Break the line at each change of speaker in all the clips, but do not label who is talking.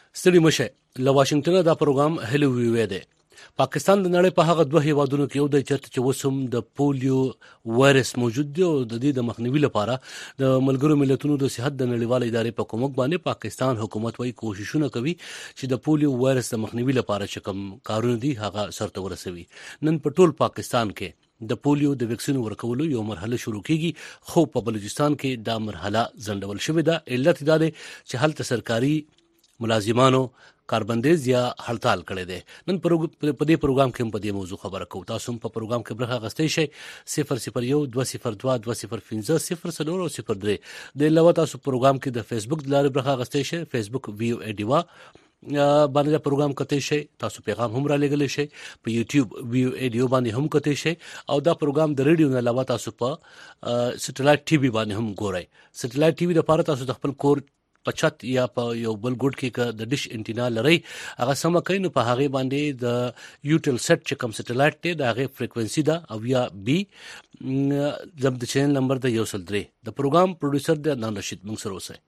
ستړي مشه له واشنگټن دا پروګرام هلو وی دی. پاکستان د نړۍ په هغه دوه هیوادونو کې یو دی چې وسم د پولیو وایرس موجود دی او د دې د مخنیوي لپاره د ملګرو ملتونو د صحت د نړیوال ادارې په کومک باندې پاکستان حکومت وايي کوششونه کوي چې د پولیو وایرس د مخنیوي لپاره چې کوم کارونه دي هغه سرته ورسوي. نن په ټول پاکستان کې د پولیو د ویکسین ورکولو یو مرحله شروع کیږي، خو په بلوچستان کې دا مرحله ځنډول شوې ده. علت دا دی چې هلته سرکاري ملازمانو کاربندیز یا هړتال کړی دی. نن په دې پروګرام کې هم په دې موضوع خبره کوو. تاسو هم په پروګرام کې برخه اخیستی شئ. 001 202 205 0 او 03 د علاوه تاسو پروګرام کې د فیسبوک د لارې برخه اخیستی شئ. فیسبوک ویو ای ډیوا باندې دا پروګرام کتئ شئ. تاسو پیغام هم را لګلی شئ. په یوټیوب ویو ای ډیو باندې هم کتئ شئ او دا پروګرام د ریډیو نه علاوه تاسو په سټلایټ ټي وي باندې هم ګورئ. سټلایټ ټي وي لپاره تاسو د خپل کور په چت یا په یو بل ګډ کې د ډیش انټینا لري، هغه سم کوي نو په هغه باندې د یوټل سیټ چې کوم سټلایټ دی د هغه فریکوئنسي دا او یا بي زم د چینل نمبر د 103. د پروګرام پروډوسر د عدنان رشید موږ سره اوسئ.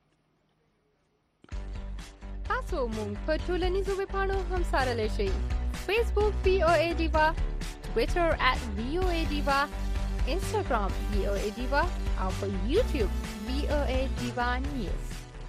تاسو موږ په ټولنیزو ویبپاڼو هم سره لشي. فیسبوک VOA ډیوا، ټوئیټر @VOA ډیوا، انستګرام VOA ډیوا او په یوټیوب VOA ډیوا نیوز.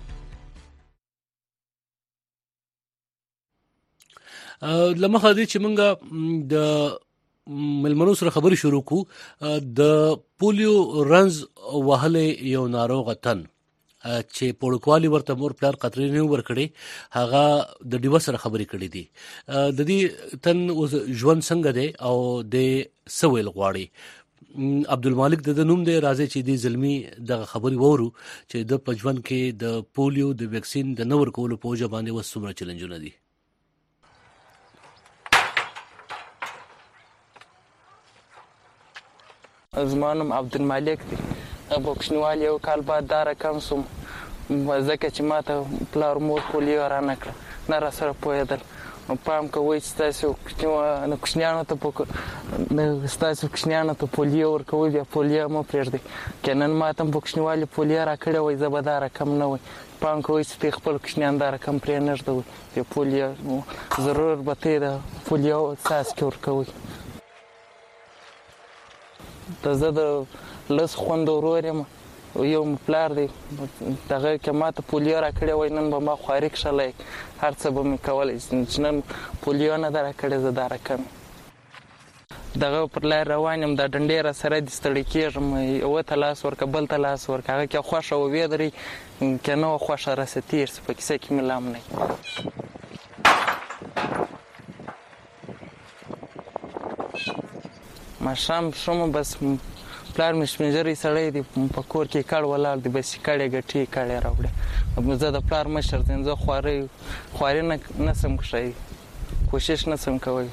لمخه دې چې موږ د ملمنو سره خبري شروع کو. د پولیو رنز وهلې یو ناروغه تن چې پوړکوالي ورته مور پلار قطرې نه ورکړي هغه د ډیو سره خبري کړې دي. د دې تن ژوند څنګه دی او د سویل غواړي. عبدالمالک د نوم دی. راځي چې د زلمی د خبري وورو چې د پجوان کې د پولیو د ویکسین د نور کولو په وجه باندې وسومره چیلنجونه دي.
زمانم عبدالمالک دی. بوکشنوال یو کال بعد دا رقم سوم ځکه چې ماته پلار مور پولیو را نه کړه، نه را سره پوهېدل. پام کوئ چې ستاسو کوچنیانو ته پولیو ورکوئ، بیا پولیو مه پرېږدئ. که نن ماته هم بوکشنوالي پولیو را کړې وای زه به دا رقم نه وای. پام کوئ چې خپل کوچنیان دا رقم پرې نه ږدوئ. بیا پولیو ضرور به ته د پولیو څاڅکي ورکوئ. زه د لس خوندو ورور یم، یو پلار دی. دغه که ماته پولیو را کړې وای نن به ما خواري کښلی، هر څه به مې کولی. چې نن پولیو نه ده را کړې زه دا رقم دغه پر لار روان یم، دا ډنډې را سره دي، ستړی کېږم. یوه ته لاس ورکه بل ته لاس ورکه، هغه که خوښه وودرئ که نه وه خوښه راسه تېر سه. په کیسه کې مې لام نه ماښام شومه، بس پلار مې سپینږیری سړی دی، په کور کې کړ ولاړ دی، بس کړې ګټې کړې راوړې. زه د پلار مشر یم، زه خواري نه سم کښی، کوشش نه سم کوی.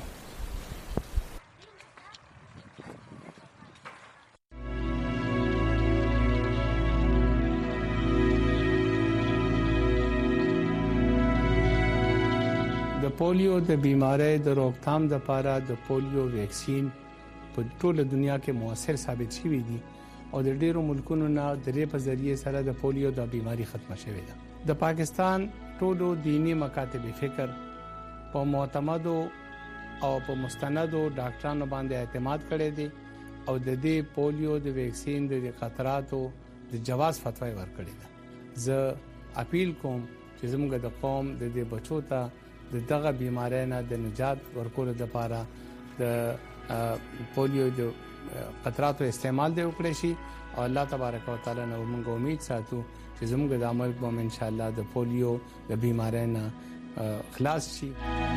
د پولیو د بیماری د روکتھام لپاره د پولیو ویکسین په ټوله دنیا کې موثر ثابت شوی دي او د ډیرو ملکونو نه د دې په ذریعه سره د پولیو د بیماری ختمه شوې ده. د پاکستان ټولو دینی مکاتب فکر په معتمدو او په مستندو ډاکټرانو باندې اعتماد کړی دي او د دې پولیو د ویکسین د خطراتو د جواز فتوا ورکړی ده. زه اپیل کوم چې زموږ د قوم د دې بچو ته دغه بیماری نه د نجات ورکولو لپاره د پولیو د قطراتو استعمال دی وکړي شي او الله تبارک وتعالى نو موږ امید ساتو چې زموږ د عمل په ان شاء الله د پولیو د بیماری نه خلاص شي.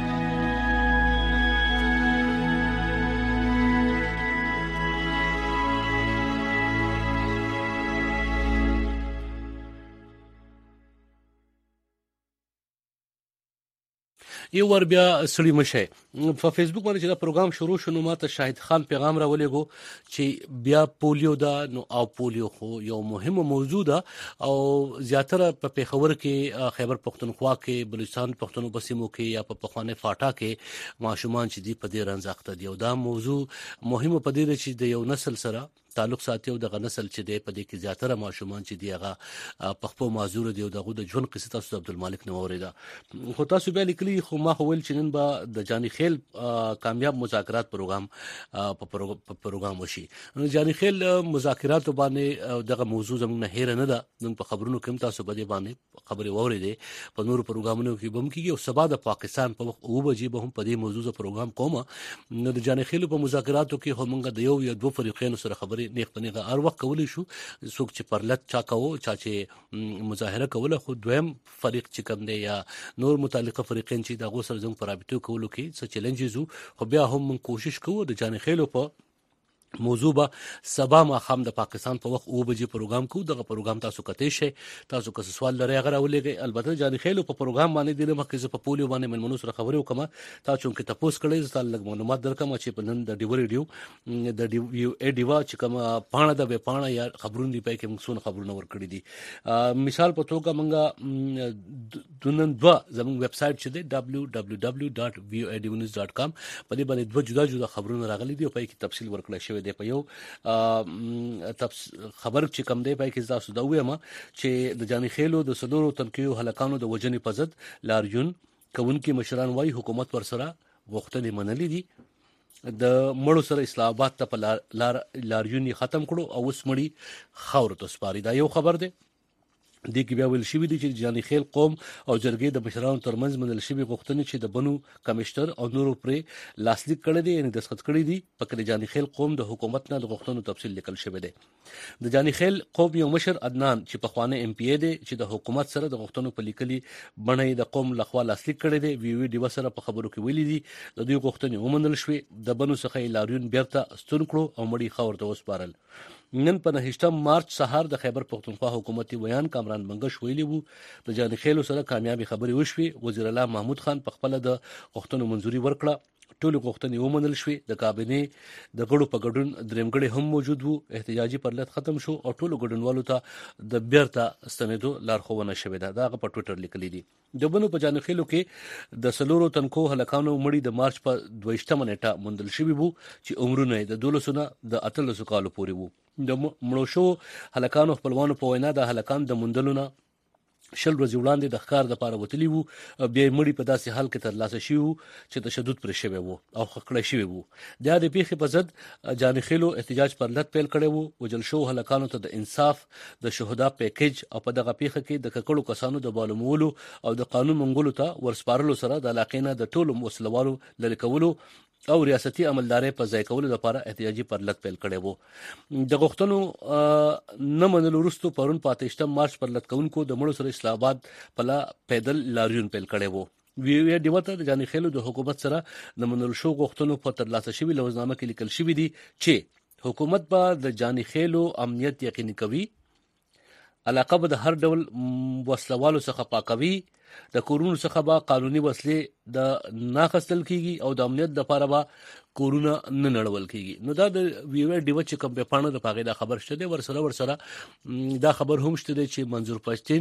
یو ور بیا سړی مشه په فیسبوک باندې چې دا پروګرام شروع شونه ماته شاهد خان پیغام را ولېګو چې بیا پولیو دا نو او پولیو خو یو مهمه موضوع ده او زیاتره په پیښور کې خیبر پختونخوا کې بلوچستان پښتنو بسیمو کې یا په پخوانه فاټا کې ماشومان چې دی په دې رنځ اخته دي او دا موضوع مهمه په دې چې د یو نسل سره تعلق ساتي او د نسل چې دی په دې کې زیاتره ماشومان چې دی هغه پخپو معذور دی او دغه د ژوند قصه تاسو عبد المالک نو اوریدا خو تاسو به لیکلي خو ما ویل چې نن به د جانی خیل کامیاب مذاکرات پروګرام په پروګرام وشي. نو جانی خیل مذاکرات باندې دغه موضوع زموږ نه هیر نه ده. نن په خبرونو کې تاسو به باندې خبرې واورېدې په نور پروګرامونو کې بم کېږي او سبا د پاکستان په وخت 9 بجې به هم په دې موضوع پروګرام کوم. نو د جانی خیل په مذاکراتو کې همغه د یو یا دوه فریقینو سره خبرې نیغ پنیغه هر وخت کولی شو. څوک چې پرلط چا کوو چا چې مظاهره کوله خو دویم فریق چې کوم دی یا نور متعلقه فریقین چې دغه سره زموږ په رابطو کولو کې څه چیلنجز خو بیا هم من کوشش کوو د جان خیلو په موضوع به سبا ما خام د پاکستان په وخت 9 بجې پروګرام کو. دغه پروګرام تاسو کته شي تاسو که سوال لري هغه راولېږئ. البته جان خیلو په پروګرام باندې د مخکې ز په پولیو باندې منمنو سره خبرې وکم تاسو چې تاسو کړئ زه لږ معلومات درکم چې په نن د ډیو ریډیو د ډیو ا ډیوا چې کوم پاڼه د به پاڼه یا خبرونه دی پای کې موږ څونه خبرونه ورکړي دي. مثال په توګه موږ دنن دوا زموږ ویب سټ چې دی www.voanews.com په دې باندې دوه جدا جدا خبرونه راغلي دي او پای کې تفصیل ورکړل شوی دی. په یو خبر چې کم دی پای کې تاسو دا وایم چې د جانی خیلو د سلورو تنکیو هلکانو د وجنې په ضد لاریون کوونکي مشران وايي حکومت ورسره غوښتنې منلې دي. د مړو سره اسلام آباد ته په لاریون ختم کړو او اوس مړي خاور ته سپاري. دا یو خبر دی. د کې بیا ویل شوی دی چې جانی خیل قوم او جرګې د مشرانو ترمنځ منل شوی غوښتنې چې د بنو کمشنر او نورو پرې لاسلیک کړي دي یعنی دستخط کړي دي. پکې جانی خیل قوم د حکومت نه د غوښتنو تفصیل لیکل شوی دی. د جانی خیل قوم یو مشر عدنان چې په خوانه ام پی ای دی چې د حکومت سره د غوښتنو په لیکلي بڼه د قوم لخوا لاسلیک کړي دي. وی وی ډیو سره په خبرو کې ویلي دي د دوی غوښتنې ومنل شوې. د بنو څخه لاریون بیرته ستون کړو او مړي خاور ته وسپارل. نن په 9 مارچ سهار د خیبر پختونخوا حکومتي ویان کامران منګش ویلي وو د جان خیلو سره کامیابی خبري وشوي. وزیر اعلی محمود خان په خپل د غوښتنو منځوري ورکړه. ټول غوښتنې ومنل شوې. د کابینې د غړو په ګډون درېمګړي هم موجود وو. احتجاجي پرلط ختم شو او ټول ګډونوالو ته د بیرته ستنېدو لارښوونه شوې ده. دا په ټوئیټر لیکلي دي. د بنو په جان خیلو کې د سلورو تنکو هلکانو مړي د مارچ په 22 نیټه موندل شوي وو چې عمرونه د 12 نه د 18 کالو پورې وو. د مړو شو هلکانو خپلوانو په وینا د هلکان د موندلو نه 20 ورځې وړاندې د ښکار لپاره وتلی وو. بیا مړي په داسې حال کې ترلاسه شوي وو چې تشدد پرې شوی وو او خکړی شوی وو. د دې پیښې په ضد جان خیلو احتجاج پر لټ پیل کړی وو. وجل شو هلکانو ته د انصاف د شهدا پیکیج او په دغه پیښه کې د ککړو کسانو د بالومولو او د قانون منګولو ته ورسپارلو سره د علاقې نه د ټولو وسلوالو لری کولو او ریاستي عملداري په ځای کولو لپاره احتجاجي پرلط پیل کړی وو. د غوښتنو نه منلو وروسته پرون په 28 مارچ پرلط کوونکو د مړو سره اسلام آباد په پیدل لاریون پیل کړی وو. وی ډیو ته د جان خیلو د حکومت سره د منلو شو غوښتنو په ترلاسه شوی لوزنامه کې لیکل شوی دی چې حکومت به د جان خیلو امنیت یقیني کوي. علاقه به د هر ډول وسلوالو څخه پاکوي. د کورونو څخه به قانوني وسلې د ناخستل کیږي او د امنیت لپاره به کورونه نه نړول کیږي. نو دا د ویو ډیو چې کوم په پاڼه د پاګه دا خبر شته ورسره دا خبر هم شته چې منظور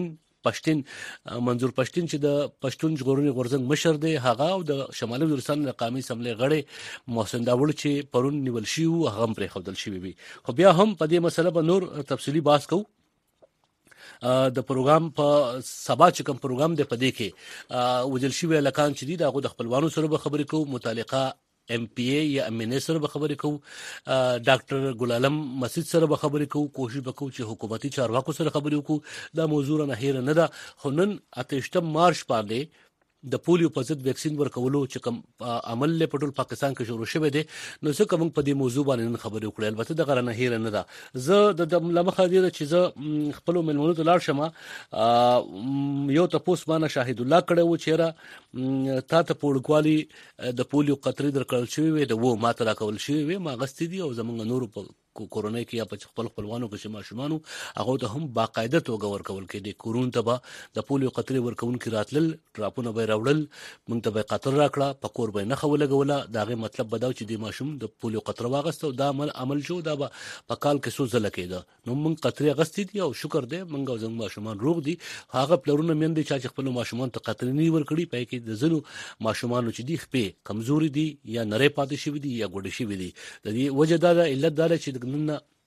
منظور پښتين چې د پښتون ژغورنې غورځنګ مشر دی هغه او د شمالي وزیرستان د قومي اسمبلی غړي محسن داوړ چې پرون نیول شي او هغه پرې خودل شي وي. خو بیا هم په دې مسله به نور تفصیلی بحث کوو. د پروګرام په سبا چې کوم پروګرام دی په دې کې وجل شي لکان چې دي دغه د خپلوانو سره به خبرې کوو. متعلقه ام پی ای یا ام ان سره به خبرې کوو. ډاکټر ګل عالم مسجد سره به خبرې کوو. کوشش وکړو چې حکومتي چارواکو سره خبرې وکړو. دا موضوع نه هیر نه ده. خو نن 28 مارچ باندې د پولیو په ضد ویکسین ورکولو چې کوم عمل له پټول پاکستان کې شروع شوه دي نو څه کوم په دې موضوع باندې خبرې وکړې. البته د غره نه هیر نه ده. زه د لمخه دي چې زه خپل ملمنو ته لاړ شم. یو تاسو باندې شاهد الله کړه و چیرې تا ته پوړکوالي د پولیو قطرې درکړل شوی وي د وو ماته راکول شوی وي ما غستې دي او زمونږ نور په کورونای کې یا په خپلوانو کې چې ماشومان هغه ته هم باقاعده توګه ورکول کې دي. کورون ته به د پولیو قطرې ورکون کې راتلل ټراپونه به راوړل مونږ ته به قطر راکړه په کور به نه خو لګوله. داغه مطلب بداو چې د ماشوم د پولیو قطره واغسته دا عمل شو. دا په کال کې سو زله کېده نو مونږ قطرې غستې دي او شکر دې مونږ او زموږ ماشومان روغ دي. هغه پلرونه مين دي چې خپل ماشومان ته قطرې نه ورکړي پای کې د زنو ماشومان چې دي خپې کمزوري دي یا نری پاتې شوی دي یا ګډ شوی دي. د دې وجه دا علت دا چې نن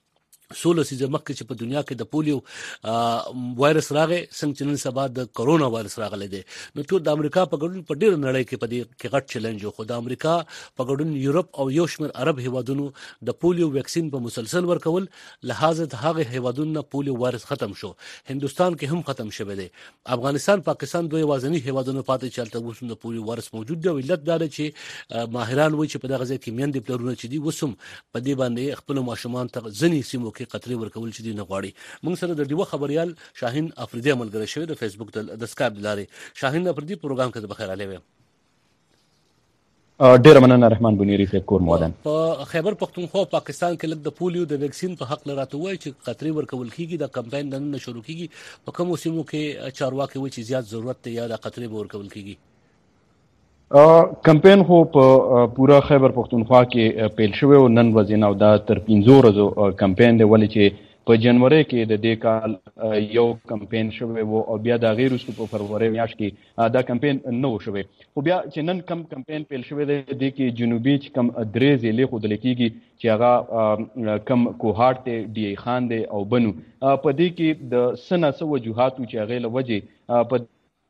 16 سیزه مخکې چې په دنیا کې د پولیو وایرس راغی څنګه چې نن سبا د کرونا وایرس راغلی دی نو ټول د امریکا په ګډون په ډیره نړۍ کې په دې کې غټ چیلنج خو د امریکا په ګډون یورپ او یو شمېر عرب هیوادونو د پولیو ویکسین په مسلسل ورکول لہذا د هغه هیوادونو پولیو وایرس ختم شو هندستان کې هم ختم شوی دی افغانستان پاکستان دوی وازنی هیوادونو پاتې چلته وسوم د پولیو وایرس موجود دی علت دا چې ماهران وایي چې په دغه ځای کې میندې پلرونه چې دي وسوم په دې باندې خپل ماشومان ته ځنی سیمو کې قطرې ورکول چې دي نه غواړي موږ سره د ډیوه خبريال شاهین افریدی ملګری شوی د فیسبوک د سکایپ لارې شاهین افریدی پروګرام کې د بخیر علي
ډیر مننه رحمان بنيري صاحب کور مودن
په خیبر پختونخوا پاکستان کې لږ د پولیو د ویکسین په حق لراته وایي چې قطرې ورکول کیږي د کمپاین نن شروع کیږي په کوم سیمو کې چارواکي وایي چې زیات ضرورت دی یا د قطرې ورکول کیږي
کمپاین خو په پورا خیبر پختونخوا کې پیل شوی او نن ورځ نو دا تر 15 ورځو کمپاین دی ولې چې په جنوري کې د دې کال یو کمپاین شوی وو او بیا د غیر وروسته په فروری میاشت کې دا کمپاین نه و شوی خو بیا چې نن کم کمپاین پیل شوی دی د کې جنوبي چې کم درې ضلع خو د لیکيږي چې هغه کم کوهارت دی خان دی او بنو په دې کې د سنه وجوهات چې هغه لوجه په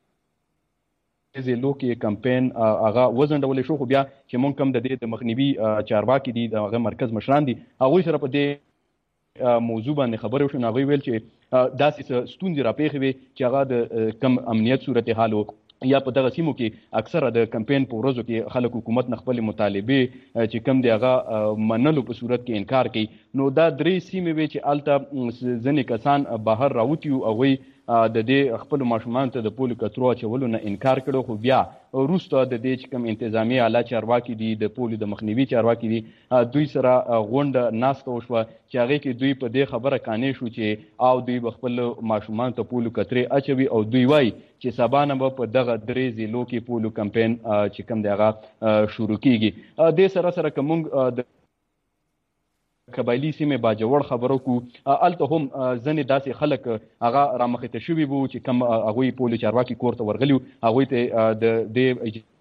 ضلعو کې کمپاین هغه وزنډول شو خو بیا چې مونږ کم د دې د مخنیوي چارواکي دي د مرکز مشران دي هغه سره په دې موضوع باندې خبرې وشو نو هغه ویل چې داسې ستونزې راپېښې وي چې هغه د کم امنیت صورتحال یا په دغه سیمو کې اکثره د کمپاین په ورځو کې خلک حکومت نه خپل مطالبه چې کم دی هغه منلو په صورت کې انکار کوي نو دا درې سیمې وي چې الته ځینې کسان بهر راوتی او هغوی د دې خپل ماشومان ته د پولیو کترو اچولو نه انکار کړو خو بیا وروسته د دې چې کوم انتظامی اعلی چارواکي دي د پولیو د مخنیوي چارواکي دي دوی سره غونډه ناسته وشوه چې هغې کې دوی په دې خبره قانع شو چې او دوی به خپل ماشومان ته پولیو کترې اچوي او دوی وایي چې سبا نه به په دغه درې ضلعو کې پولیو کمپاین چې کوم دی هغه شروع کیږي دې سره سره که موږ د قبایلی سیمې باجوړ خبرو کو الته هم ځنې داسې خلک هغه رامخته شوي وو چې کم هغوی پولیو چارواکي کور ته ورغلي هغوی ته د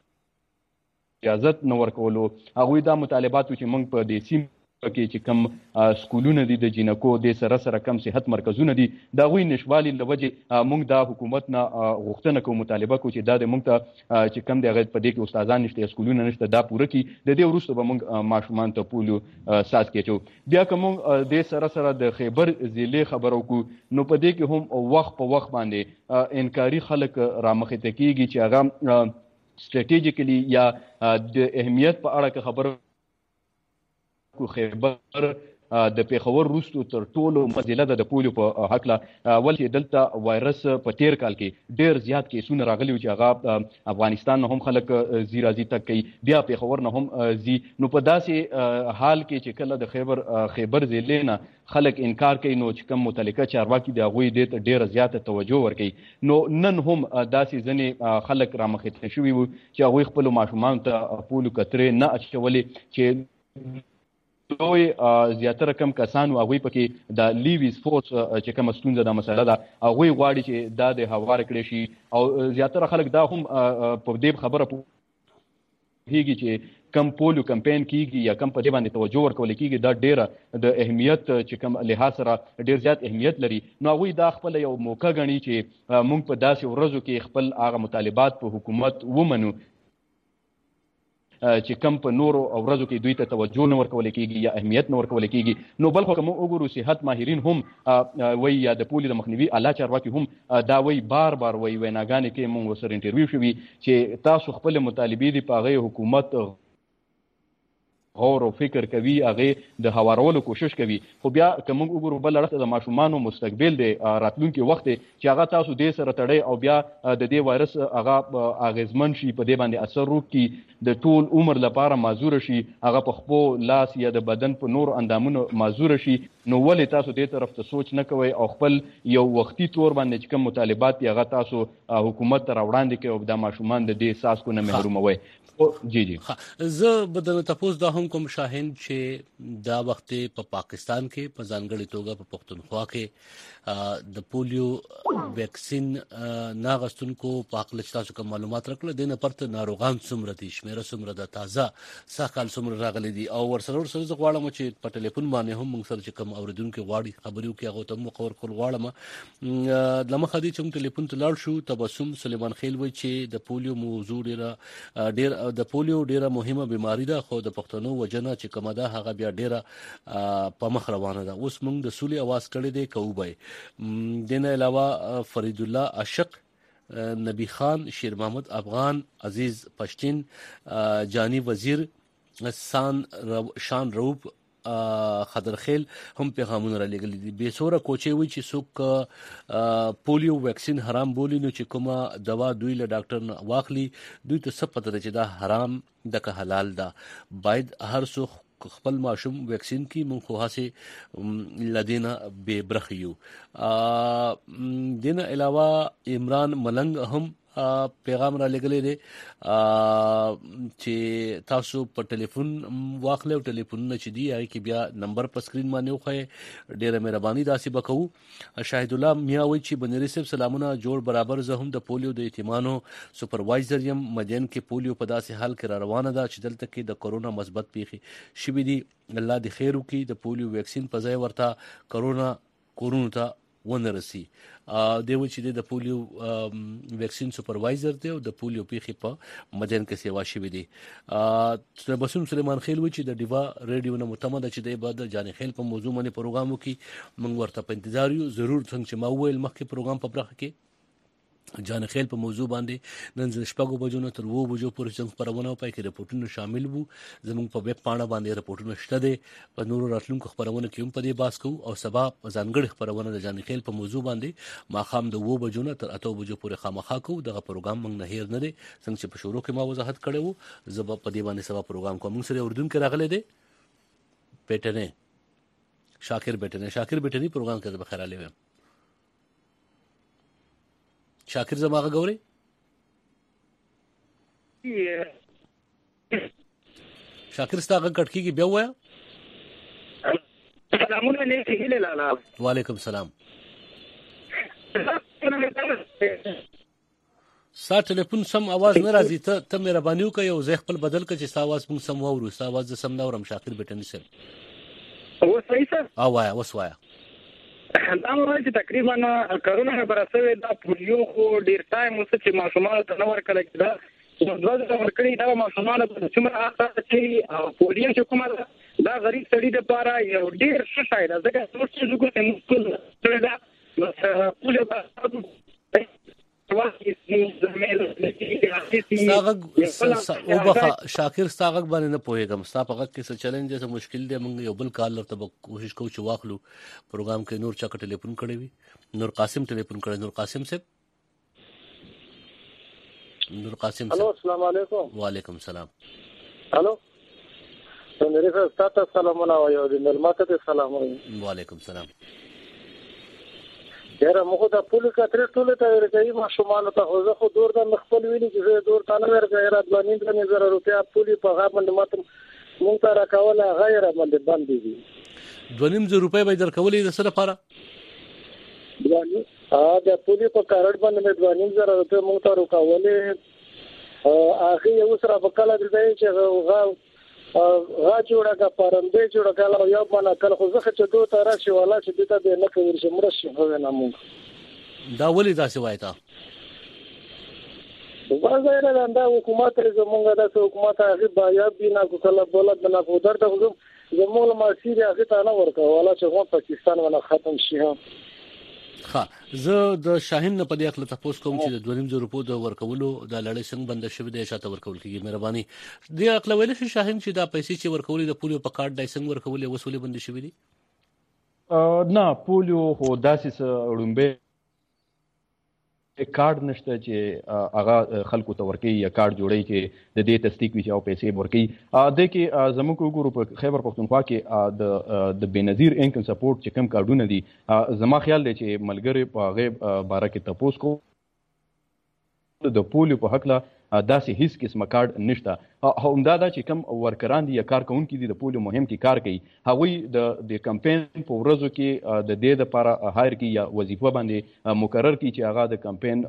اجازت نه ورکولو هغوی دا مطالبات چې موږ په دې سیمه کې چې کم سکولونه دي د جینکو د سره سره کم صحت مرکزونه دي دا غوي نشوالي لوجه موږ د حکومت نه غوښتنه کوو مطالبه کوو چې دا د موږ ته چې کم د غږ په دې کې استادان نشته سکولونه نشته دا پوره کی د دې وروسته به موږ ماشومان ته پولیو ساس کېچو بیا کوم د سره سره د خیبر ضلع خبرو کو نو په دې کې هم وخت په وخت باندې انکاری خلک رامخته کیږي چې هغه سټریټیجیکلی یا د اهمیت په اړه خبرو کو خیبر د پیښور وروسته تر ټولو مزیله د پولیو په حقله ولې دلته وایرس په تیر کال کې ډیر زیات کیسونه راغلي چې هغه افغانستان نه هم خلک زیرازي تک کوي بیا پیښور نه هم زی نو په داسې حال کې چې کله د خیبر ضلع نه خلک انکار کوي نو چې کوم متعلقه چارواکي د هغوی دې ته ډیره زیاته توجه ورکوي نو نن هم داسې ځینې خلک رامخته شوي وو چې هغوی خپلو ماشومانو ته پولیو کترې نه اچولې چې دوی زیاتره کم کسانو هغوی پکې د لیویز فورس چې کومه ستونزه دا مسله ده هغوی غواړي چې دا د هوار کړی شي او زیاتره خلک دا هم په دې خبره پوهېږي چې کم پولیو کمپاین کیږي یا کم په دې باندې توجه ورکول کیږي دا ډیره د اهمیت چې کم لحاظ سره ډیر زیات اهمیت لري نو هغوی دا خپل یو موقع ګڼي چې موږ په داسې ورځو کې خپل هغه مطالبات په حکومت ومنو چې کم په نورو ورځو کې دوی ته توجه نه ورکول کیږي یا اهمیت نه ورکول کیږي نو بل خو کوم وګورو صحت ماهرین هم وایي یا د پولیو د مخنیوي اعلی چارواکي هم دا وایي بار وایي ویناګانې کې موږ ورسره انټرویو شوي چې تاسو خپل مطالبې دي په هغې حکومت غور او فکر کوي هغه د هوارولو کوشش کوي خو بیا که موږ وګورو بل اړخ ته د ماشومانو مستقبل دی راتلونکي وخت دی چې هغه تاسو دې سره تړئ او بیا د دې وایرس هغه اغیزمن شي په دې باندې اثر وکړي د ټول عمر لپاره معذوره شي هغه په خپو لاس یا د بدن په نور اندامونو معذوره شي نو ولې تاسو دې طرف ته سوچ نه کوئ او خپل یو وختي طور باندې چې کوم مطالبات دي هغه تاسو حکومت ته راوړاندې کړئ او دا ماشومان د دې څاڅکو نه محروموئ جی
زه به د تاسو دا هم کوم شاهین چې دا وخت په پاکستان کې په ځانګړي توګه په پښتونخوا کې د پولیو ویکسین ناغستونکو په حق تاسو کوم معلومات راکړل دي نه پرته ناروغان څومره دي شمیره څومره د تازه ساکال څومره راغلي دي او ورسره زه غواړم چې په ټلیفون باندې هم موږ سره چې کوم کوم اوریدونکو غواړي خبرو کې هغه ته مخور کول غواړم لمخه دي چې ټلیفون ته لاړ شو. تبسم سلیمان خیل وایي چې د پولیو موضوع ډیره مهمه بیماری ده، خو د پښتنو وجنه چې کومه ده هغه بیا ډیره په مخ روانه ده. اوس موږ د سولې اواز کړی دی کوو دینه علاوه فرید الله عاشق، نبی خان، شیر محمد افغان، عزیز پشتین، جانی وزیر، شان روب، خضرخیل هم پیغامونه را لګلي دي. بې سوره کوچې وي چې څوک پولیو ویکسین حرام بولي، نو چې کومه دوا دوی له ډاکټر نه واخلي دوی ته څه پته ده چې دا حرام ده که حلال ده. باید هر څوک خپل ماشوم ویکسین کی، مونږ خو هسې لدینا بې برخې یو. دینه علاوه عمران ملنګ هم پیغام را لګلې دي چې تاسو په ټلیفون واخلئ او ټلیفونونه چې دی هغه کې بیا نمبر په سکرین باندې وخی. ډیره مهرباني داسې وکړو. شاهد الله میا وایي چې بنری صاحب سلامونه جوړ برابر. زه هم د پولیو د یتیمانو سپروایزر یم. مدین کې پولیو په داسې حال کې را روانه ده چې دلته کې د کرونا مثبت پیښې شوي دي. الله دې خیر وکړي. د پولیو ویکسین په ځای ورته کورونو ته ونه رسي. دیو چې د پولیو ویکسین سپروایزر دی او د پولیو پیښې په مدین کې سیوا شوي دي. تبسم سلیمان خیل وایي چې د ډیوا ریډیو نه متمده چې د بعد جان خیل په موضوع باندې پروګرام وکي. موږ ورته په انتظار یو. ضرور څنګه چې ما وویل مخکې پروګرام په برخه کې جان خیل په موضوع باندې نن د شپږو بجو نه تر 2 بجو پورې څنګه خبرونه پای کې رپورټونه شامل وو. زموږ په ویب پاڼه باندې رپورټونه شته دي. په نورو راتلونکو خبرونه کې هم په دې باس کوو او سبا ځانګړي خبرونه د جان خیل په موضوع باندې ماخام د 2 بجو نه تر 8 بجو پورې خامخا کوو. دغه پروګرام موږ نه هیر نه دي څنګه چې په شروع کې ما وضاحت کړی وو. زه په دې باندې سبا پروګرام کوم. موږ سره اردن کې راغلي دي بیٹنه شاکر بیٹنی پروګرام کې به خیر علي ویم. شاکر زماغه ګوري شاکر ستاغه کټکیږي بیا وایا.
سلامونه نه هیله لاله.
وعلیکم السلام. ستا ټلیفون سم आवाज نه راځي. ته مهرباني وکړه یو ځای خپل بدل کړه چې ستا आवाज موږ سم واورو. ستا आवाज سم نه اورم. شاکر بیٹنی سره
اوس صحیح سره
وایا اوس وایا.
دا وایي چې تقریبا کرونا نه برسوي دا پولیو خو ډیر ټایم وسه چې ماشومان ته نه ورکړل کېده. نو دوه ځله ورکړي دا ماشومان په څومره اساس چې پولیو چې کومه دا غریب سړي د پاره یو ډیر ښه شای ده. ځکه چې موږ څه مسکول سره دا پولیو
شاکر ستاغک باندې نه پوهېږم. ستا په غږ کې څه چیلنج څه مشکل دی. موږ یو بل کال لرته به کوشش کوو چې واخلو. پروګرام کې نور چا ټلیفون کړی وي. نور قاسم ټلیفون کړی. نور قاسم صاحب.
الو السلام علیکم.
وعلیکم السلام.
الو نری صاحب تاسو سلامونه وایو. د ملماته ته سلام وایو.
وعلیکم السلام.
یاره موږ د پولیو کترې ټوله ته ورکوي ماشومان ته. خو زه خو دور د خپل ویلي چې زه دور ته نه ورکوي. را 2,000 روپیا پولیو په هغه باندې ماته موږ ته راکوله غیر باندې باندې دي.
2,000 روپۍ به درکولې د څه لپاره؟
د پولیو په کارت باندې 2,000 روپۍ موږ ته راکولې. هغه یو سره په کله دی چې غا جوړه کا پرنده جوړه کاله یو باندې کله خو زه چې دوه تر شي ولا چې دته به نه کوي چې مړ شي خو نه مونږ
دا ولې داسې وای تا
وګورئ دا حکومت زمونږ د حکومت هغه بیا بنا کو کله بولد نه کو درته زموږ ماسیر هغه ته نه ورکو ولا چې پاکستان ونه ختم شي.
زه د شاهین په دې اخله تاسو کوم چې د 2,000 روپو د ورکولو د لړۍ څنګه بند شوی دی شاته ورکول کیږي. مهرباني دې اخله ویل شي شاهین چې دا پیسې چې ورکولې د پولیو په کارت دای څنګه ورکولې وسولې بند شوی دي.
نه پولیو هو داسې وړومبه کارت نشته چې هغه خلکو ته ورکي یا کارت جوړي چې د دې تصدیق وي چې او پیسې ورکي. د کې زموږ وګورو په خیبر پختونخوا کې د بنظیر انکم سپورټ چې کوم کارډونه دي زما خیال دی چې ملګری په هغه باره کې تاسو کو د پولیو په حق لا داسې هیڅ قسمه کارت نشته. همدا دا چې کوم ورکران دي یا کارکونکي دي د پولیو مهم کې کار کوي هغوی د کمپین په ورځو کې د دې لپاره هایر کی یا وظیفه باندې مقرر کی چې هغه د کمپین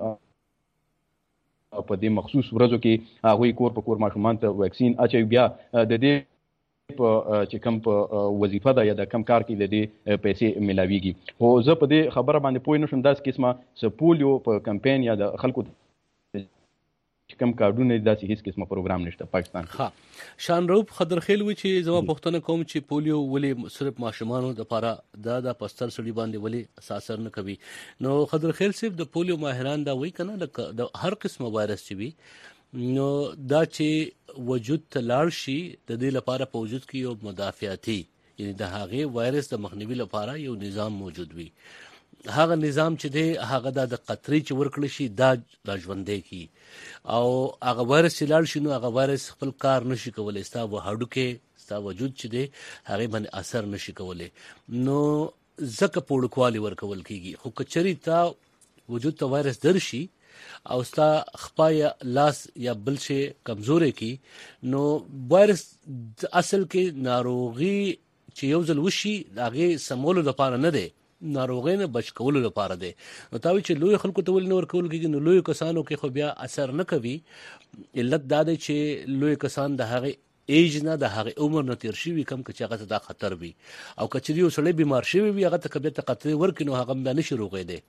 په دې مخصوص ورځو کې هغوی کور په کور ماشومان ته ویکسین اچوي. بیا د دې چې کم په وظیفه ده یا د کم کار کې د دې پیسې ملاویږي. خو زه په دې خبره باندې پوه نه شم داسې قسمه پولیو په کمپین یا د خلکو چې کم کارډونه داسې هیڅ قسمه پروګرام نشته پاکستان کې.
شان روپ خضرخیل وی چې زما پوښتنه کوم چې پولیو ولې صرف ماشومانو لپاره د پستر سړي باندې ولې اثر نه کوي. نو خضرخیل صاحب د پولیو ماهران دا وایي کنه د هر قسمه وایرس چې وي نو دا چې وجود ته لاړ شي د دې لپاره په وجود کې یو مدافعتي یعنی د هغه وایرس د مخنیوي لپاره یو نظام موجود وي. هغه نظام چې دی هغه د قطري چې ورکړل شي دا ژوندې کی او هغه وایرس چې لاړ شي نو هغه وایرس خپل کار نشي کولای ستا هډو کې ستا وجود چې دی هغه باندې اثر نشي کولای. نو ځکه پوړکوالي ورکول کیږي. خو کچري تا وجود ته وایرس درشي او ستا خپایا لاس یا بل شي کمزوري کی نو وایرس اصل کې ناروغي چې یو ځل وشي هغه سمولو لپاره نه دی ناروغۍ نه بچ کولو لپاره دی. نو تا وی چې لوی خلکو ته ول نه ورکول کېږي نو لوی کسانو کې خو بیا اثر نه کوي. علت دا دی چې لوی کسان د هغه ایج نه د هغه عمر نه تیر شي کم چې هغه دا خطر وي او کچري وسړی بیمار شي وي هغه ته کبه قطري ورکینو هغه به نشي روغې دی.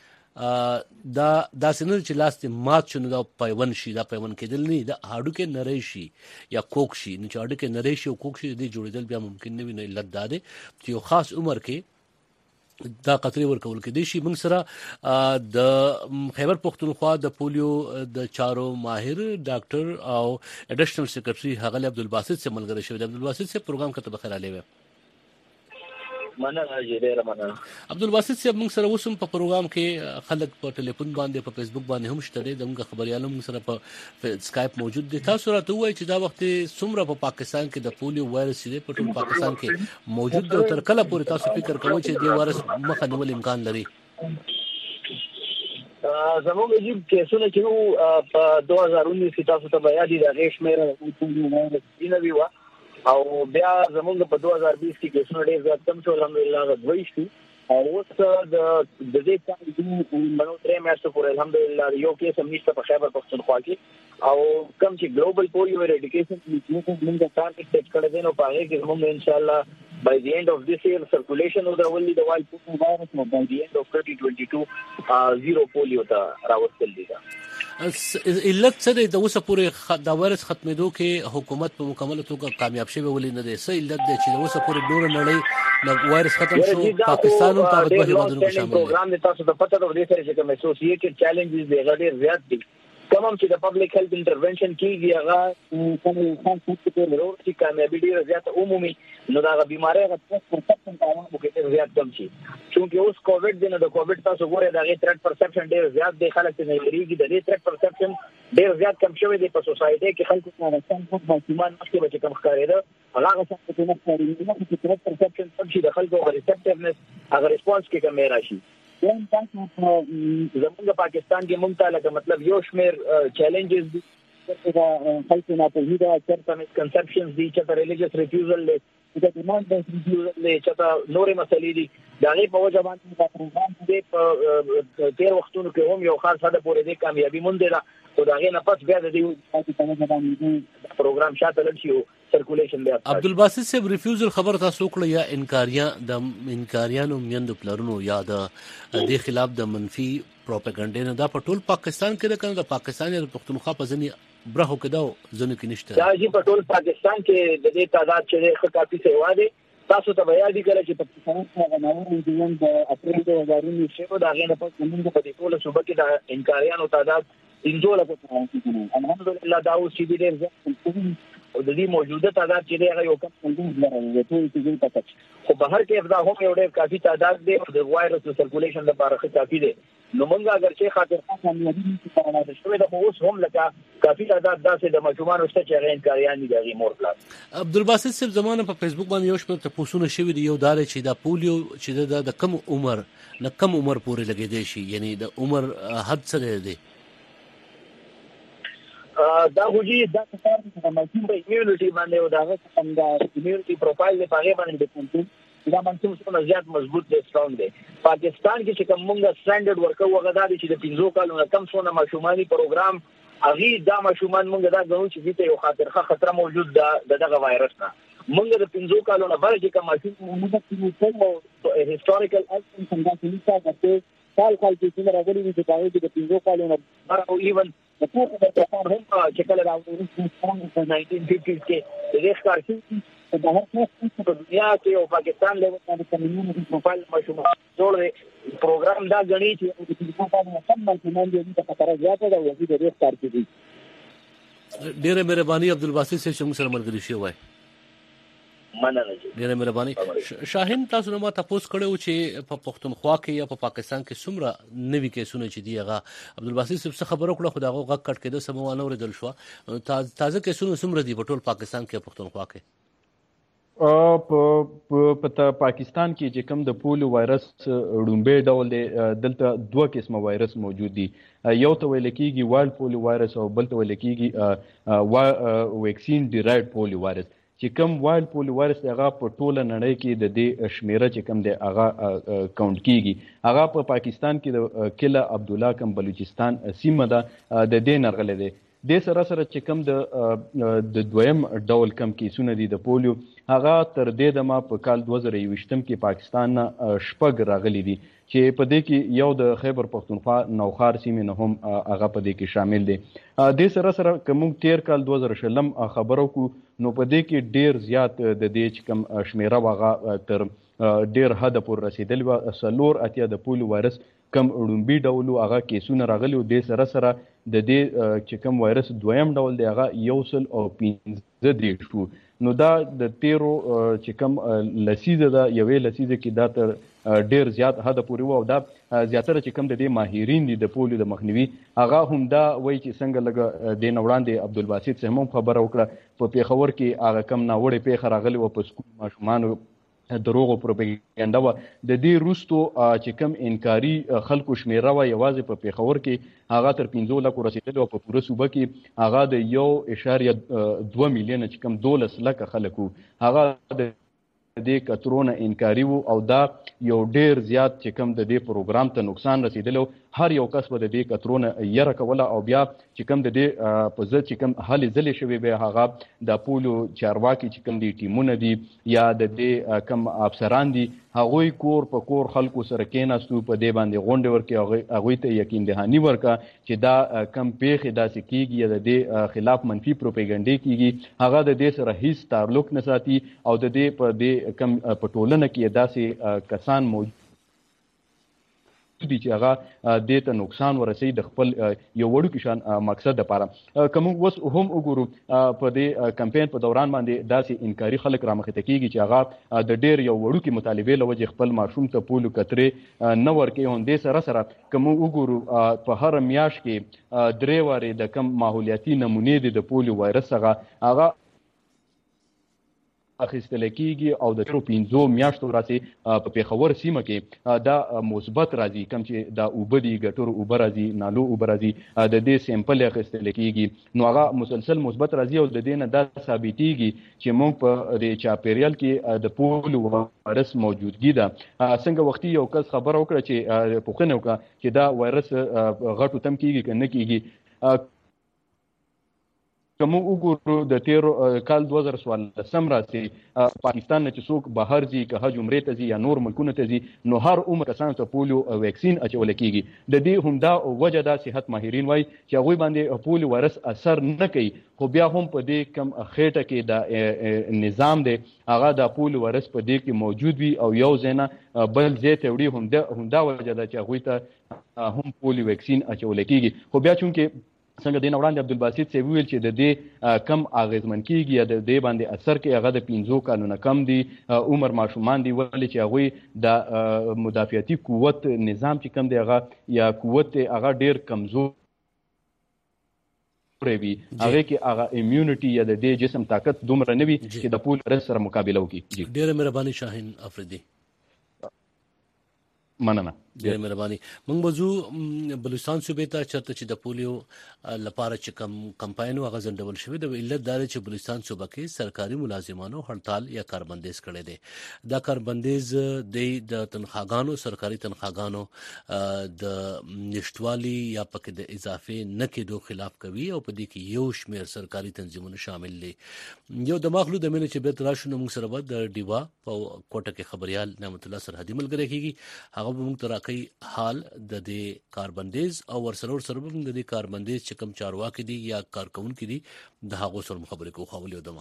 دا سينه چې لاس ته مات شنو دا پیون شي دا پیون کېدل نه دا هډو کې نری شي یا کوک شي نو چې هډو کې نری شي او کوک شي د جوړېدل بیا ممکن نه وي. نه علت دا دی چې یو خاص عمر کې دا قطري ورکول کې دي شي. موږ سره د خیبر پختونخوا د پولیو د چارو ماهر ډاکټر او اډیشنل سیکریټري حغل عبدالباسط سے ملګری شوی. عبدالباسط سے پروګرام کته بخیر علی و
مننه ډیره مننه.
عبدالباسط صاحب موږ سره اوسم په پروګرام کې خلک په ټلیفون باندې په فیسبوک باندې هم شته دغه خبريالو موږ سره په سکایپ موجود دي. تاسو راته وایي چې دا وخت څومره په پاکستان کې د پولیو وایرس دی په ټول پاکستان کې موجود دی او تر کله پورې تاسو فکر کوئ چې د وایرس مخه نیول امکان لري؟
زموږ عجیب کیسونه چې په 2019 کې تاسو ته بیا دي د غیشمیر پولیو وایرس دی و او بیا زموږ په 2020 کې کیسونه ډېر زیات کم شو الحمدلله غوښتي شي او اوس د دې کال د منو درې میاشتو پورې الحمدلله یو کیس هم نشته په خیبر پختونخوا کې او کم چې ګلوبل پولیو اریډیکیشن موږ د ټارګټ سیټ کړی دی نو په هغه کې موږ ان شاء الله by the end of this year circulation of the wild polio virus and by the end of 2022 zero polio ته راوستل دي.
علت څه دی د اوسه پورې دا وایرس ختمېدو کې حکومت په مکمل توګه کامیاب شوی ولې نه دی؟ څه علت دی چې د اوسه پورې نور نړۍ د وایرس ختم شو پاکستان هم په دوه هیوادونو کې شامل دی؟
پروګرام د تاسو ته پته ده چې کوم اسوسییټډ چیلنجز دی غیر زیات دي کوم چې د پبلک هیلث انټرونشن کیږي هغه کوم خاص څه ضرور چې کامیابی ډیره زیات عمومي نو دا بیماری هغه 3% تعامل وکړي زیات کم شي چونکه اوس کووډ دی نو د کووډ تاسو ګورئ دا غي 3% ډیر زیات دی خلک نه لريږي د دې 3% ډیر زیات کم شوی دی په سوسايټي کې خلکو نه راځي په ماشومان مخکې به کم ښکارېده هغه څه چې نه ښکارېږي چې 3% کم شي د خلکو ریسپټیونس هغه ریسپانس کې کم راشي. یم تاسو زموږ پاکستان کې موږ ته لکه مطلب یو شمیر چیلنجز دي چې خلکو نه په هیله چرته مسکنسپشنز دي چې ریلیجیس ریفیوزل له د ډیماند ریفیوزل له چې نورې مسلې دي دا غي په وجه باندې دا پروګرام دې په تیر وختونو کې هم یو خاص حد پورې دې کامیابی مونږ ده خو دا غي نه پس بیا د دې په وجه باندې پروګرام شاته لشي سرکولیشن دی.
عبدالباسط صاحب ریفیوزل خبر تاسو کړل یا انکاریانو میندو پلرونو یا د دې خلاف د منفي پروپاګاندا نه دا په ټول پاکستان کې ده د پاکستان د پښتونخوا په ځنی برخو کې دا ځنه کې نشته
دا چې په ټول پاکستان کې د دې تعداد چې ښه کافي سیوا دي تاسو ته بیا دي کړل چې په پاکستان کې غناور د اپریل 2019 دا غینه په موږ په ټول صوبه کې د انکاریانو تعداد 3 لکه څنګه الحمدلله دا اوس چې ډېر زیات او د دې موجوده تعداد چې دی هغه یو کم څنګه لري ټول چې پاتې خو بهر کې دا هم یو ډېر کافي تعداد دی د وایرس سرکولیشن لپاره ښه کافي دی نو موږ اگر چې خاطر کامیابی نشو کولای شو دا اوس هم لکه کافي تعداد داسې د مجموعانو څخه چې غیر انکاریان دي غي مور پلاس.
عبدالباسط صاحب زمانه په فیسبوک باندې یو شپه ته پوښتنه شوې دی یو دار چې دا پولیو چې د کم عمر نه کم عمر پورې لګیدي شي یعنی د عمر حد سره دی
دا هوجي دا کار د ماشوم په ایمیونټي باندې او دا څنګه ایمیونټي پروفایل په هغه باندې ډیپنډ دا ماشوم څنګه زیات مضبوط دی سترونګ دی. پاکستان کې چې کوم موږ سټانډرډ ورکو هغه دا چې د 15 کالونو کم څونه ماشوماني پروګرام اغي دا ماشومان موږ دا غواړو چې دې یو خطر موجود ده دغه وایرس نه موږ د 5 کالو نه بل چې کوم ماشوم هیستوریکل اکشن څنګه چې تاسو کال چې څنګه راغلي دي چې هغه د 5 کالو نه او ایون د ټول د تفاهم هم چې کله راوړل په 1950s کې د ښکار شي د هر څه په دنیا کې او پاکستان له وخت د کمیونټي پروفایل ماشوم جوړ پروګرام دا غني چې د ټول په مکمل باندې د خطر زیاته ده او د ښکار کوي.
ډیره مهرباني عبدالباسط صاحب چې موږ سره ملګری شوی وای.
مننه.
ډیره مهرباني. شاهین تاسو نو ما تاسو کړو چې په پښتونخوا کې یا په پاکستان کې څومره نوي کیسونه چې دی هغه عبدالباسط صاحب څه خبرو کړو خو دا غږ کټ کېده سموانه ورېدل شو. تازه کیسونه څومره دي په ټول پاکستان کې پښتونخوا کې؟
په پاکستان کې چې کوم د پولیو وایرس ډومبه ډول دلته 2 قسمه وایرس موجود دي. یو ته ویل کېږي وایلډ پولیو وایرس او بل ته ویل کېږي ویکسین ډیرایوډ پولیو وایرس. چې کوم وایلډ پولیو وایرس هغه په ټوله نړۍ کې د دې شمیره چې کوم دی هغه کاونټ کېږي. هغه په پاکستان کې د کله عبدالله کم بلوچستان سیمه ده د دې نرغلی دی. د سره چې کوم د دویم ډول کم کیسونه دي د پولیو هغه تر دې دمه په کال 2021 کې پاکستان نه 6 راغلي دي چې په دې کې یو د خیبر پښتونخوا نوخار سیمې نه هم هغه په دې کې شامل دي. د سره کوم تیر کال 2020 خبرو کو نو په دې کې ډیر زیات د دې چې کوم شمیره واغه تر ډیر حد پورې رسیدلی و. 4 د پولیو وایرس کم اډومبي ډول هغه کیسونه راغلي او د سره د دې چې کوم وایرس دویم ډول دی هغه 115 شو. نو دا د 13 چې کوم لسیزه ده یوې لسیزه کې دا تر ډیر زیات حد پورې و او دا زیاتره چې کوم د دې ماهرین دي د پولیو د مخنیوي هغه هم دا وایي چې څنګه لګ د وړاندې عبدالباسط صاحب هم خبره وکړه په پیښور کې هغه کم ناوړې پیښه راغلې و په سکول ماشومانو دروغ او پروپاګاندا و. د دې وروستو چې کوم انکاري خلکو شمیره و یوازې په پیښور کې هغه تر 15 لکه رسیدلی او په پوره صوبه کې هغه د 1.2 میلیون چې کوم 12 لکه خلکو هغه د دې کترونه انکاري وو او دا یو ډیر زیات چې کوم د دې پروګرام ته نقصان رسیدلی. هر یو کس به د دې کترونه یره کوله او بیا چې کوم د دې په ضد چې کوم هلې ځلې شوې به هغه د پولیو چارواکي چې کوم دي ټیمونه دي یا د دې کوم افسران دي هغوی کور په کور خلکو سره کېناستو په دې باندې غونډې ورکړي هغوی ته یقین دهاني ورکړه چې دا کم پیښې داسې کېږي یا د دې خلاف منفي پروپاګانډې کېږي هغه د دې سره هیڅ تعلق نه ساتي او د دې په دې کم په ټولنه کې داسې کسان موجود دي چې هغه دې ته نقصان ورسوي د خپل یو وړوکي شان مقصد لپاره. که موږ اوس هم وګورو په دې کمپین په دوران باندې داسې انکاري خلک رامخته کېږي چې هغه د ډېر یو وړوکي مطالبې له وجې خپل ماشوم ته پولیو کترې نه ورکوي. همدې سره که موږ وګورو په هره میاشت کې 3 وارې د کم ماحولیاتي نمونې دي د پولیو وایرس څخه هغه اخیستل کېږي او د 15 میاشتو راځي په پیښور سیمه کې دا مثبت راځي کوم چې دا اوبه دي ګټور اوبه راځي نالو اوبه راځي د دې سیمپل اخیستل کېږي نو هغه مسلسل مثبت راځي او د دې نه دا ثابتېږي چې موږ په دې چاپیریال کې د پولیو وایرس موجودګي ده. څنګه وختي یو کس خبره وکړه چې پوښتنه وکړه چې دا وایرس غټو تم کېږي که نه کېږي. کوم وګورو د 13 کال 2014 راځي پاکستان نه چې څوک بهر ځي که حج عمرې ته ځي یا نور ملکونه ته ځي نو هر عمر کسانو ته پولیو ویکسین اچول کېږي. د دې هم دا وجه دا صحت ماهرین وایي چې هغوی باندې پولیو وایرس اثر نه کوي خو بیا هم په دې کم خېټه کې دا نظام دی هغه د پولیو وایرس په دې کې موجود وي او یو ځای نه بل ځای ته وړي هم دا وجه ده چې هغوی ته هم پولیو ویکسین اچول کېږي. خو بیا چونکې څنګه دین وړاندې عبدالباسط صاحب ویل چې د دې کم اغیزمن کېږي یا د دې باندې اثر کوي هغه د 15 کالو نه کم دي عمر ماشومان دي ولې چې هغوی د مدافعتي قوت نظام چې کم دی هغه یا قوت هغه ډیر کمزور وي هغه کې هغه امیونټي یا د دې جسم طاقت دومره نه وي چې د پولیو وایرس سره مقابله وکړي.
ډیره مهرباني شاهین افریدي.
مننه.
ډېر مهرباني. موږ وځو بلوچستان صوبې ته چېرته چې د پولیو لپاره چې کوم کمپاین هغه ځنډول شوی د علت دا دی چې بلوچستان صوبه کې سرکاري ملازمانو هړتال یا کاربندیز کړی دی. دا کاربندیز د تنخواګانو سرکاري تنخواګانو د نشټوالي یا پکې د اضافه نه کېدو خلاف کوي او په دې کې یو شمېر سرکاري تنظیمونه شامل دي. یو د ماخلو د مینې چې بیرته راشو نو موږ سره به د ډیوا په کوټه کې خبريال نعمت الله سرحدي ملګری کېږي. هغه به موږ ته راکوي حال د دې کاربندیز او ورسره به د دې کاربندیز چې کوم چارواکي دي یا کارکونکي دي د هغو سره خبرې کوو. خاولې ودمه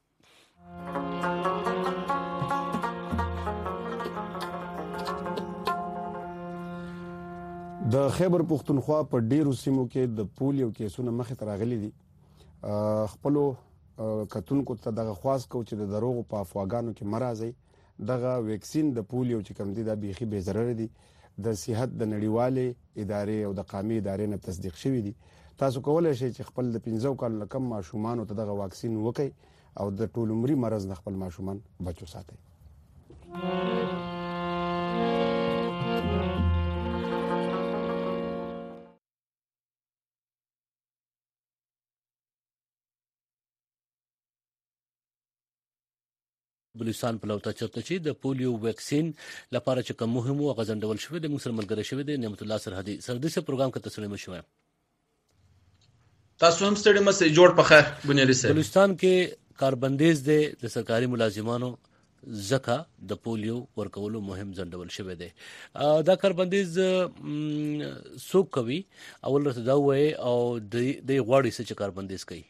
د خیبر پختونخوا په ډیرو سیمو کې د پولیو کیسونه مخې ته راغلي دي. خپلو کتونکو ته دغه خواست کو چې د دروغو په افواګانو کې مرزي دغه ویکسین د پولیو چې کوم دي د بيخي به ضرر دي د صحت د نړیوالې ادارې او د قومي ادارې نه تصدیق شوی دي. تاسو کولای شئ چې خپل د 15 کال کم ماشومان ته دغه واکسین وکړي او د ټول عمرې مرز نه خپل ماشومان بچو ساتي. بلوچستان په لوټه چرته چې د پولیو ویکسین لپاره چې کوم مهم او غزندول شوی د موږ سره ملګری شوی دی نعمت الله سرحدي سره پروګرام کې تسلیم شوی.
تاسو هم ستړي مشه جوړ په خیر بنيري سره.
بلوچستان کې کاربندیز د سرکاري ملازمانو زکه د پولیو ورکولو مهم ځندول شوی دی. دا کاربندیز څوک کوي اول راته دا وایي او د غواړي چې کاربندیز کوي.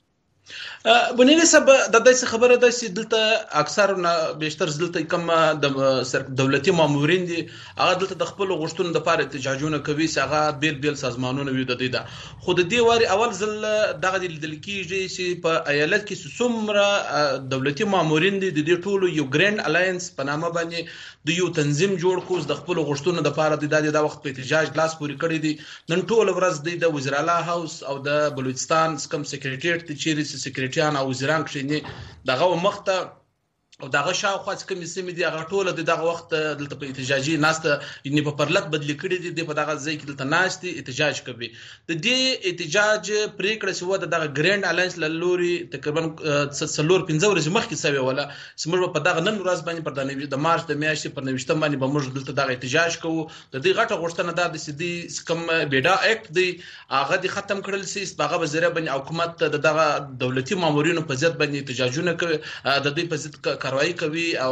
بنيري صاحب د دې خبره ده چې دلته اکثر بیشتر دلته کم د دولتي مامورین دي هغه دلته د خپل غوښتنو د لپاره احتجاجونه کوي چې هغه بیل سازمانونه وي د دې ده. خو د دې واري اول ځل دغه د کېږي چې په ایالت کې څومره دولتي مامورین دي د دې ټولو یو ګرینډ الاینس په نامه باندې د یو تنظیم جوړ کوز د خپل غوښتنو د لپاره د وخت په احتجاج لاس پوري کړی دي. نن ټول ورځ د وزیر اعلی هاوس او د بلوچستان کم سیکریټریټ چیرې سیکریټریان او وزیران کښینی دغه مخته او دغه شاوخوا کوم سیمې دي هغه ټول دغه وخت دلته په احتجاجي ناسته یعنی په پرلط بدلی کړي دي په دغه ځای کې دلته ناشتي احتجاج کوي. د دې احتجاج پریکړه شو دغه ګرینډ الاینس لوري تقریبا 4-5 ورځې مخکې سوي ولا سمور په دغه نن ورځ باندې پر د مارچ د میاشتې پر 19 باندې به موږ دلته دغه احتجاج کوو. د دې غټه غوښتنه ده د سیدي کم بیډا اکټ دی هغه د ختم کړل سي هغه وزیر باندې حکومت دغه دولتي مامورینو په ضد باندې احتجاجونه کوي د دې په ضد کاروایی کوي او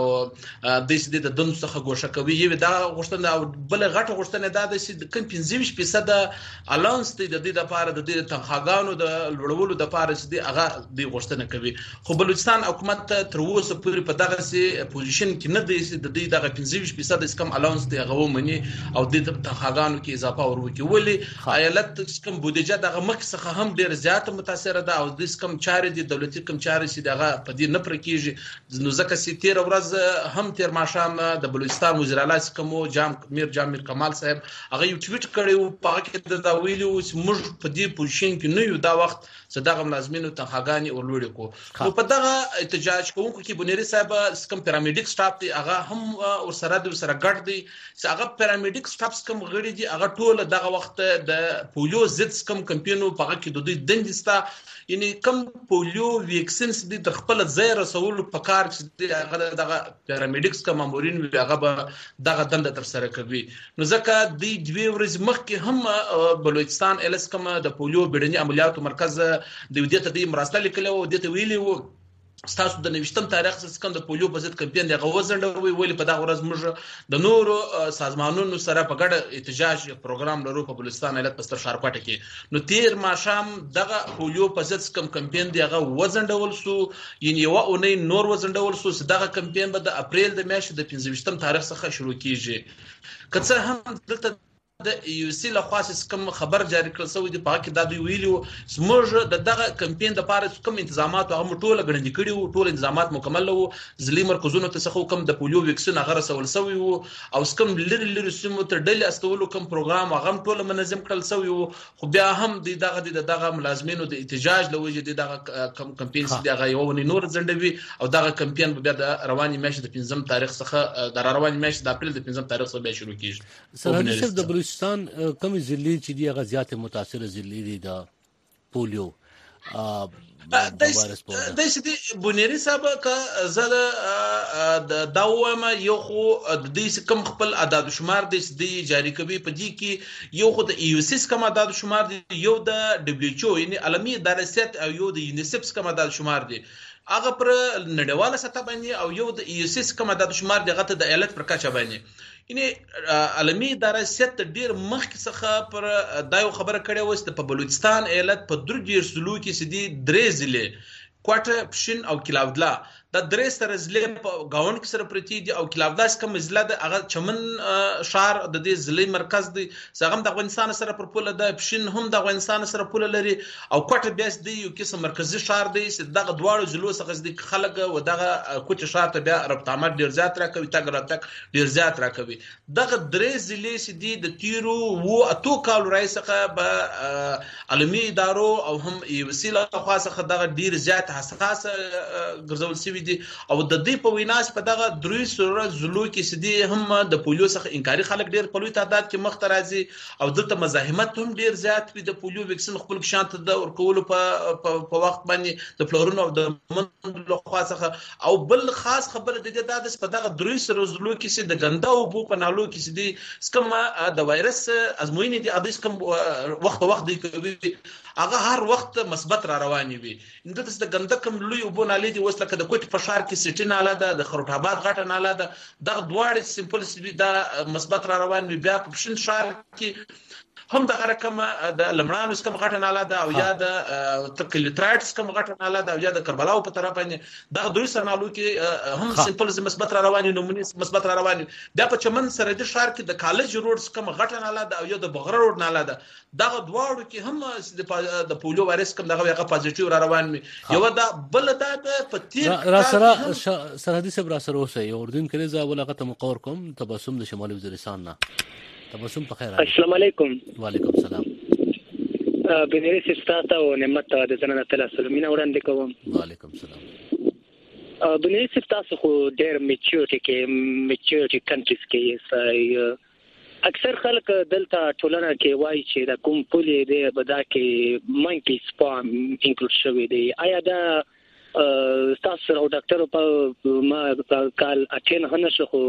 د دې د دند څخه ګوښه کوي. یو دا غوښتنه او بل غټه غوښتنه ده چې کم 15% الاونس د دې لپاره د دې تنخواګانو د لوړولو د لپاره چې هغه د غوښتنه کوي. خو بلوچستان حکومت تر اوسه پورې په دغه سي پوزیشن کې نه دی چې د دې دغه 15% کم الاونس دی هغه ومني او د تنخواګانو کې اضافه ورکړي. ولی ایالت کم بودیجه دغه مخ څخه هم ډیر زیات متاثر ده او د کم چارې د دولتي کم چارې چې دغه په دې نه پرکیږي. نو ځکه چې 13 ورځ هم تیر ماشام د بلوچستان وزیر اعلی کومو میر کمال صاحب هغه یو ټویټ کړی او په کې د ویلو چې موږ په دې پوزیشن کې نه یو دا وخت صداغه ملازمینو تنخواګانی ورلوړي کو. نو په دغه احتجاج کوونکو کې بنيري صاحب کم پیرامیډیک سټاف دی هغه هم ورسره ګډ دی چې هغه پیرامیډیک سټاف کم غړي دي هغه ټول دغه وخت د پولیو ضد کم کمپاینو په کې د دوی دندستا یعنی کم پولیو ویکسینز دي د خپل ځای رسول په کار چې هغه دغه پیرامیډیکس کوم مامورین هغه دغه دنده تر سره کوي. نو ځکه د 2 ورځې مخکې هم بلوچستان الس کوم د پولیو بیړني عملیاتو مرکز د ودیته د مراسته لیکلو او د ویلي وو ستاسو د 19 تاریخ څخه د پولیو په ضد کمپاین دی غوځنډوي ویلي په دغه ورځ موږ د نورو سازمانونو سره په ګډه احتجاج پروګرام لرو په بلوچستان ایالت پستر شارکوټه کې. نو تیر ماشام دغه پولیو په ضد کمپاین دی هغه وځنډول سو یعنی یو اونۍ نور وځنډول سو دغه کمپاین به د اپریل د میاشتې د 15 تاریخ څخه شروع کیږي. که څه هم دلته د یو سی له خاص کوم خبر جاری کړل سوی دی په کې دا دوی ویلو زموږ د دغه کمپاین د لپاره کوم انتظامات هغه ټول غړندې کړي وو ټول انتظامات مکمل وو ځلې مرکزونو ته څخه کوم د پولیو ویکسین هغه رسول سوی وو او کوم لری سیمو ته ډلې استولو کوم پروګرام هغه ټول منظم کړل سوی وو خو بیا هم دغه ملازمینو د احتجاج لوجه دغه کمپاین چې دغه یو نور ځندوي او دغه کمپاین بیا د رواني میاشتې د 5 تاریخ څخه د رواني میاشتې د اپریل د 5 تاریخ څخه بیا شروع کیږي.
سرحدي صاحب د بلوچستان کوم ضلع چې دی هغه زیات متاثر ضلع دي د پولیو
د سې بونيري صاحب کا زله د داومه یو خو د دې کم خپل عدد شمار د جاری کوي په دې کې یو خو د ایوسیس کم عدد شمار دی یو د دبليو ایچ او یعنی عالمي اداره ست او یو د یونیسف کم عدد شمار دی هغه پر نړیواله سطح باندې او یو د ایوسیس کم عدد شمار دی غته د ایالت پر کچه باندې یعنی عالمي اداره ست ډیر مخکې څخه پر دا یو خبره کړې و په بلوچستان ایالت په درجه سلو کې سدي درې ضلع کوټه پښین او کلاودلا د درې سره ضلع په گاون کې سره پرتی دي او کلاودلاس کوم ضلع د هغه چمن شهر د دې ضلع مرکز دی څنګه د افغانستان سره پر پوله د پښین هم د افغانستان سره پوله لري او کوټه بیاس دی یو قسم مرکزی شهر دی چې دغه دواړو ضلعو څخه د خلک و دغه کوټه شهر ته بیا رابطه عمل ډیر زیات راکوي تاګ راتک ډیر زیات راکوي دغه درې ضلع چې دی د تیرو و اتو کال راځه به عالمي ادارو او هم وسیله خاصه دغه ډیر زیات حساس ګرځول شوی دي او د دې په ویناس په دغه درې سره زلو کې سدي هم د پولیو څخه انکاري خلک ډیر په لوی تعداد کې مخ ته راځي او دلته مزاحمت هم ډیر زیات وي د پولیو ویکسین خپل شانت د ورکولو په وخت باندې د فلورونو او د منډلو خاصه او بل خاص خبره د دې د په دغه درې سره زلو کې سدي د ګنده او بو په نالو کې سدي سکم د وایرس ازموینې دي ادیس کوم وخت په وخت دی کوي هغه هر وخت مثبت را رواني وي اندته د ګنده کوم لوی وبو نالې دي وسله د کوټ په شهر کې سټین اله د خروټ آباد غټه ناله ده د دواړه سیمپل د مثبت را روان وي بیا په پښین شهر کې هم د رقم د لمړانو کوم غټه ناله ده او یا د تکلیټرایټس کوم غټه ناله ده او یا د کربلاو په طرف باندې د دوی سرنالو کې هم سیمپل مثبت را روان نمونه مثبت را روان بیا په چمن سره د شهر کې د کالج روډز کوم غټه ناله ده او یا د بغره روډ ناله ده دغه دواړو کې هم د پولیو وایرس کوم دغه هغه پازیټیو را روان وي یو دا بل دا په تیر
را سره سرحدي صاحب را سره اوسه یو اردن کې زه ولغه ته مقور کوم تبسم د شمالي وزیرستان نه تبسم په خیر
السلام علیکم
وعلیکم السلام
بنيري سستاته او نعمت د زنه تعالی سلامونه وړاندې کوم
وعلیکم السلام
بنيري سستاسو خو ډېر میچورټي کنټریز کې اکثر خلک دلته ټولنه کې وایي چې د کوم پولي دی بدا کې مانکی سپام انکلود شوی دی آیا دا تاسو او ډاکټر په ما کال اټین هنه شو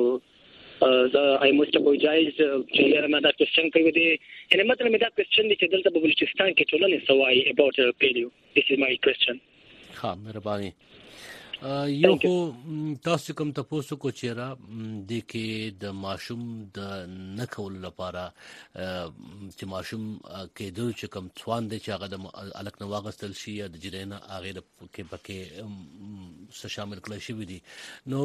I must apologize چې یاره دا کوېسچن کوي دی ان مطلب دا کوېسچن دی چې دلته په بلوچستان کې ټولنه سوای about polio this is my question
ها مهرباني یو خو تاسو کوم تاسو کو چیرې د کې د ماشوم د نکول لپاره چې ماشوم کې د چې کوم څوان دی چې هغه د الک نو واغستل شي د جرینا هغه کې پکې شامل کړل شي دي نو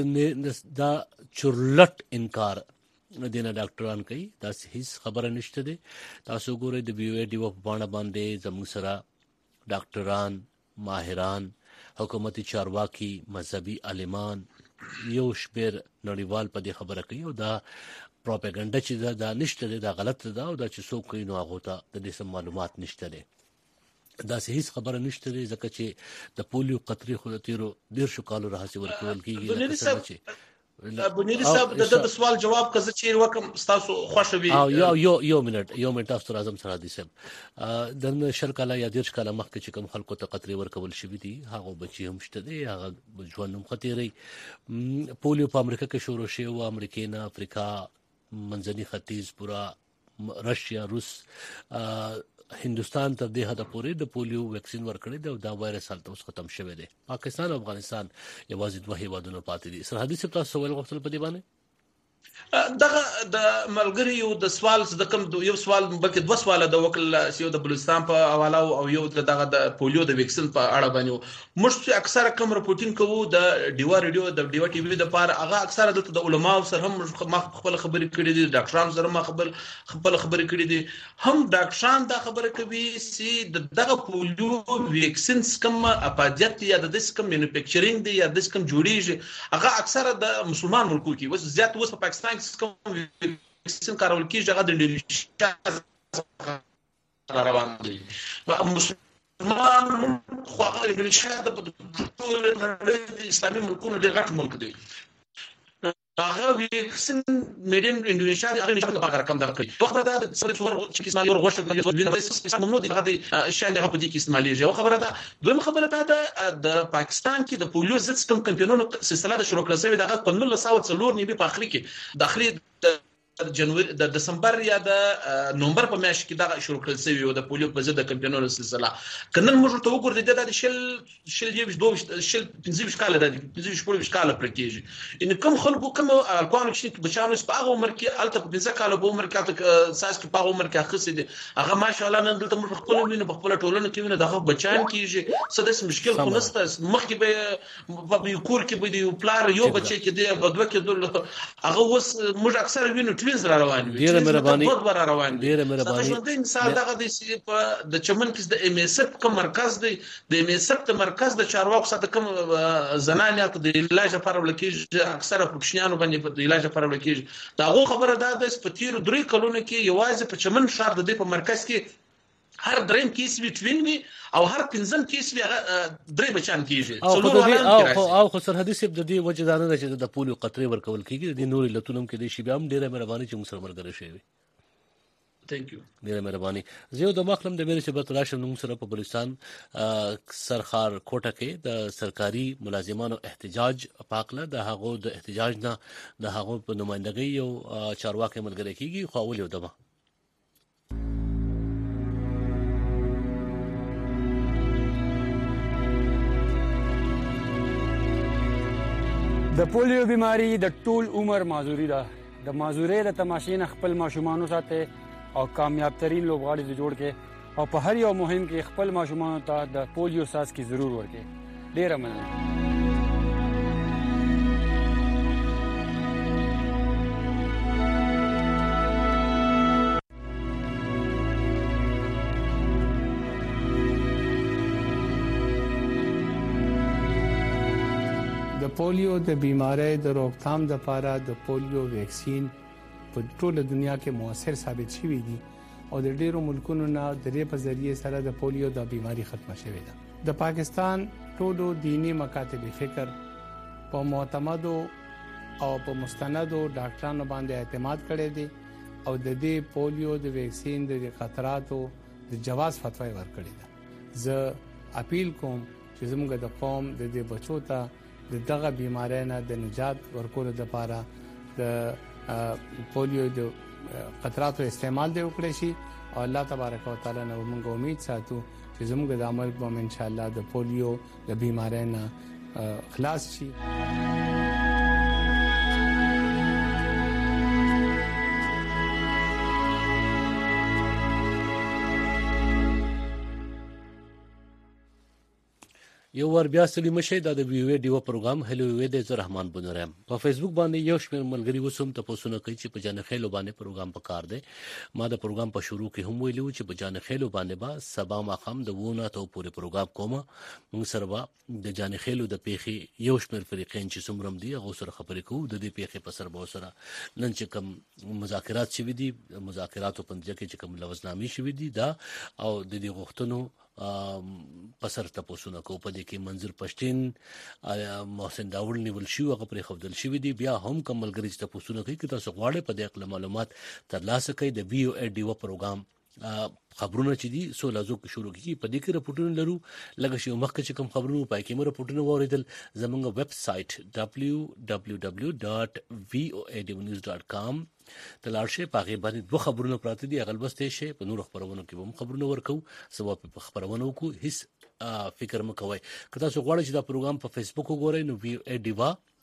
د چورلټ انکار دینه ډاکټران کوي دا هیڅ خبره نشته دي تاسو ګورئ د بي او ډي په باندې باندې زموږ سره ډاکټران ماهران حکومتي چارواکي مذهبي عالمان یو شمیر نړیوال په دې خبره کوي او دا پروپاګاندا چې دا نشته دا غلط ده او دا چې څوک کوي نو هغه ته د دې سم معلومات نشته دي دا هیڅ خبره نشته دي ځکه چې د پولیو قطري خو د تیرو ډیر شو کالو راځي ورکول کیږي
بنيري صاحب د سوال جواب کزه چې وکم تاسو خوشوي
او یو منټ تاسو راځم سره دي سم د شل کاله یا دیرش کاله مخکې چې کوم خلکو ته قطري ورکول شوی دي هغه بچي هم شته دي هغه ژوند هم خطري پولیو په امریکا کې شروع شوی او امریکا نه افریقا منځني ختیځ پورا رشیا روس هندستان تر دې حد پورې د پولیو ویکسین ورکړي دی او دا وایرس حالت اوس ختم شوی دی پاکستان او افغانستان یوازې دوه هیوادونه پاتې دي سرحدي سپتا سوال غوښتل په دی باندې
دغه د ملګری یو د سوال د کوم یو سوال بلکې دوه سوال د وکیل سیو د بلوچستان په حواله او یو دغه د پولیو د ویکسین په اړه باندې موږ اکثره کوم رپورټینګ کوو د ډیوا ریډیو د ډیوا ټي وي د پاره هغه اکثره د علماء سره هم خپل خبرې کړې دي ډاکټرانو سره ما خپل خبرې کړې دي هم ډاکټران دا خبره کوي چې دغه پولیو ویکسین کوم اپاجت یا د دې کوم مینوفیکچرینګ دی یا د دې کوم جوړیږي هغه اکثره د مسلمان ملکو کې وس زیات وس په پاکستان کوم ویکسین کارول کیږي هغه د انډونیشیا روان دي مسلمان خو هغه انډونیشیا د اسلامي ملکونو ډېر غټ ملک دی هغه ویکسین میډین انډونیشیا هغه نشته په رقم دا کوي وخت دا سره څور چې اسماعیل ور غوښتل د وینې بس ممنوع دي هغه شان هغه په دې کې استعمالېږي او خبره ده دویم خبره ده د پاکستان کې د پولیو ضد کوم کمپاینونو سلسله د شروع کړل شوی دغه په 1904 نیمه په اخر کې داخلي جنوري د دسمبر یا د نومبر په میاشت کې دا شروع کړل شوی و د پولیو په ضد د کمپاینونو سلسله کنن موږ ته وګورئ د شل یو دوه شل 15 کال د 15 کال پر کېږي ان کوم خلکو کوم الکوان چې بچانو په هغه عمر کې الته په 15 کال په عمر کې ساس کې په عمر کې اخص دي هغه ماشاءالله نن دلته موږ خپل وینو په خپل ټولنه کې وینو دغه بچان کېږي څه د مشکل خو نسته مخکې به په کور کې به دی پلار یو بچی کې دی په دوه کې دل هغه وس موږ اکثر وینو ټوینز را روان دي ډیره مهرباني د انسان دغه د چمن کې د ام اس اف کوم مرکز دی د ام اس اف د مرکز د چارواکو سره کوم زنانه د علاج لپاره ولکې اکثره پکشنیانو باندې د علاج لپاره ولکې دا خبره ده د سپتیر 3 کلونو کې یوازې په چمن شهر د په مرکز کې هر دریم کیس ویټوین وی او هر پنځم کیس وی درې بچان کیږي
او خو سرحدي سیب د دې وجدانه چې د پولیو قطرې ورکول کیږي د نوري لتونم کې د شی بیا هم ډیره مهرباني چې موږ سره مرګره شي
ثانک یو
ډیره مهرباني زه د مخلم د مېرې چې به تراشم نوم سره په بلوچستان سرخار کوټه کې د سرکاري ملازمانو احتجاج پاکله د هغو د احتجاج نه د هغو په نمائندګۍ یو چارواکي ملګری کیږي خو اول یو دمه
د پولیو بیماری د ټول عمر معذوري ده د معذوري د تماشین خپل ماشومان ساته او کامیاب ترین لوبغاړي جوړ کې او په هر یو مهم کې خپل ماشومان ته د پولیو ساس کی ضرور ورکې ډیره مننه
د پولیو د بیماری د روکثام لپاره د پولیو ویکسین په ټوله دنیا کې موثر ثابت شوی دی او د ډیرو ملکونو نه د دې په ذریعہ سره د پولیو د بیماری ختمه شوې ده د پاکستان ټولو دینی مکاتب فکر په معتمدو او په مستندو ډاکټرانو باندې اعتماد کړی دی او د دې پولیو د ویکسین د خطراتو د جواز فتوا ورکړی ده زه اپیل کوم چې زموږ د قوم د دې بچو ته دغه بیماری نه د نجات ورکولو لپاره د پولیو د خطراتو استعمال دی وکړي شي او الله تبارک وتعالى نو موږ امید ساتو چې زموږ د عمل په ان شاء الله د پولیو د بیماری نه خلاص شي
یو ور بیا سلیمه شه د وی وی ډیو پروګرام هلو وی د زرحمان بنورم په فیسبوک باندې یو شمیر ملګری وسوم ته پوسونه کوي چې په جان خېلو باندې پروګرام پکار دی ما د پروګرام په شروع کې هم ویلو چې په جان خېلو باندې با سبا ما خام د وونه ته پوره پروګرام کوم موږ سره د جان خېلو د پیخي یو شمیر فریقین چې سمرم دی هغه سره خبرې کوو د دې پیخي په سر به سره نن چې کوم مذاکرات شوي دي مذاکراتو په ځکه چې کوم لوزنامې شوي دي دا او د دې غوښتنو پسر تاسو نه کو په دې کې منظور پښتين محسن داوړ نیول شو هغه پر خپل شوی دی بیا هم کملګری چې تاسو نه کوي چې تاسو غواړئ په دې اړه معلومات ترلاسه کړئ د وی او ای ډیو پروګرام خبرونه چې دي سو لازم شروع کیږي په دې کې رپورټونه لرو لکه چې مخکې چې کوم خبرونه پای کې مو رپورټونه وریدل زموږ ویب سټ www.voadnews.com تلارشه پاغه باندې دوه خبرونه پراته دي غلبسته شي په نور خبرونو کې هم خبرونه ورکو سبا په خبرونو کو هیڅ فکر مکوئ که تاسو غواړئ چې دا پروګرام په فیسبوک وګورئ نو وی ای ډیوا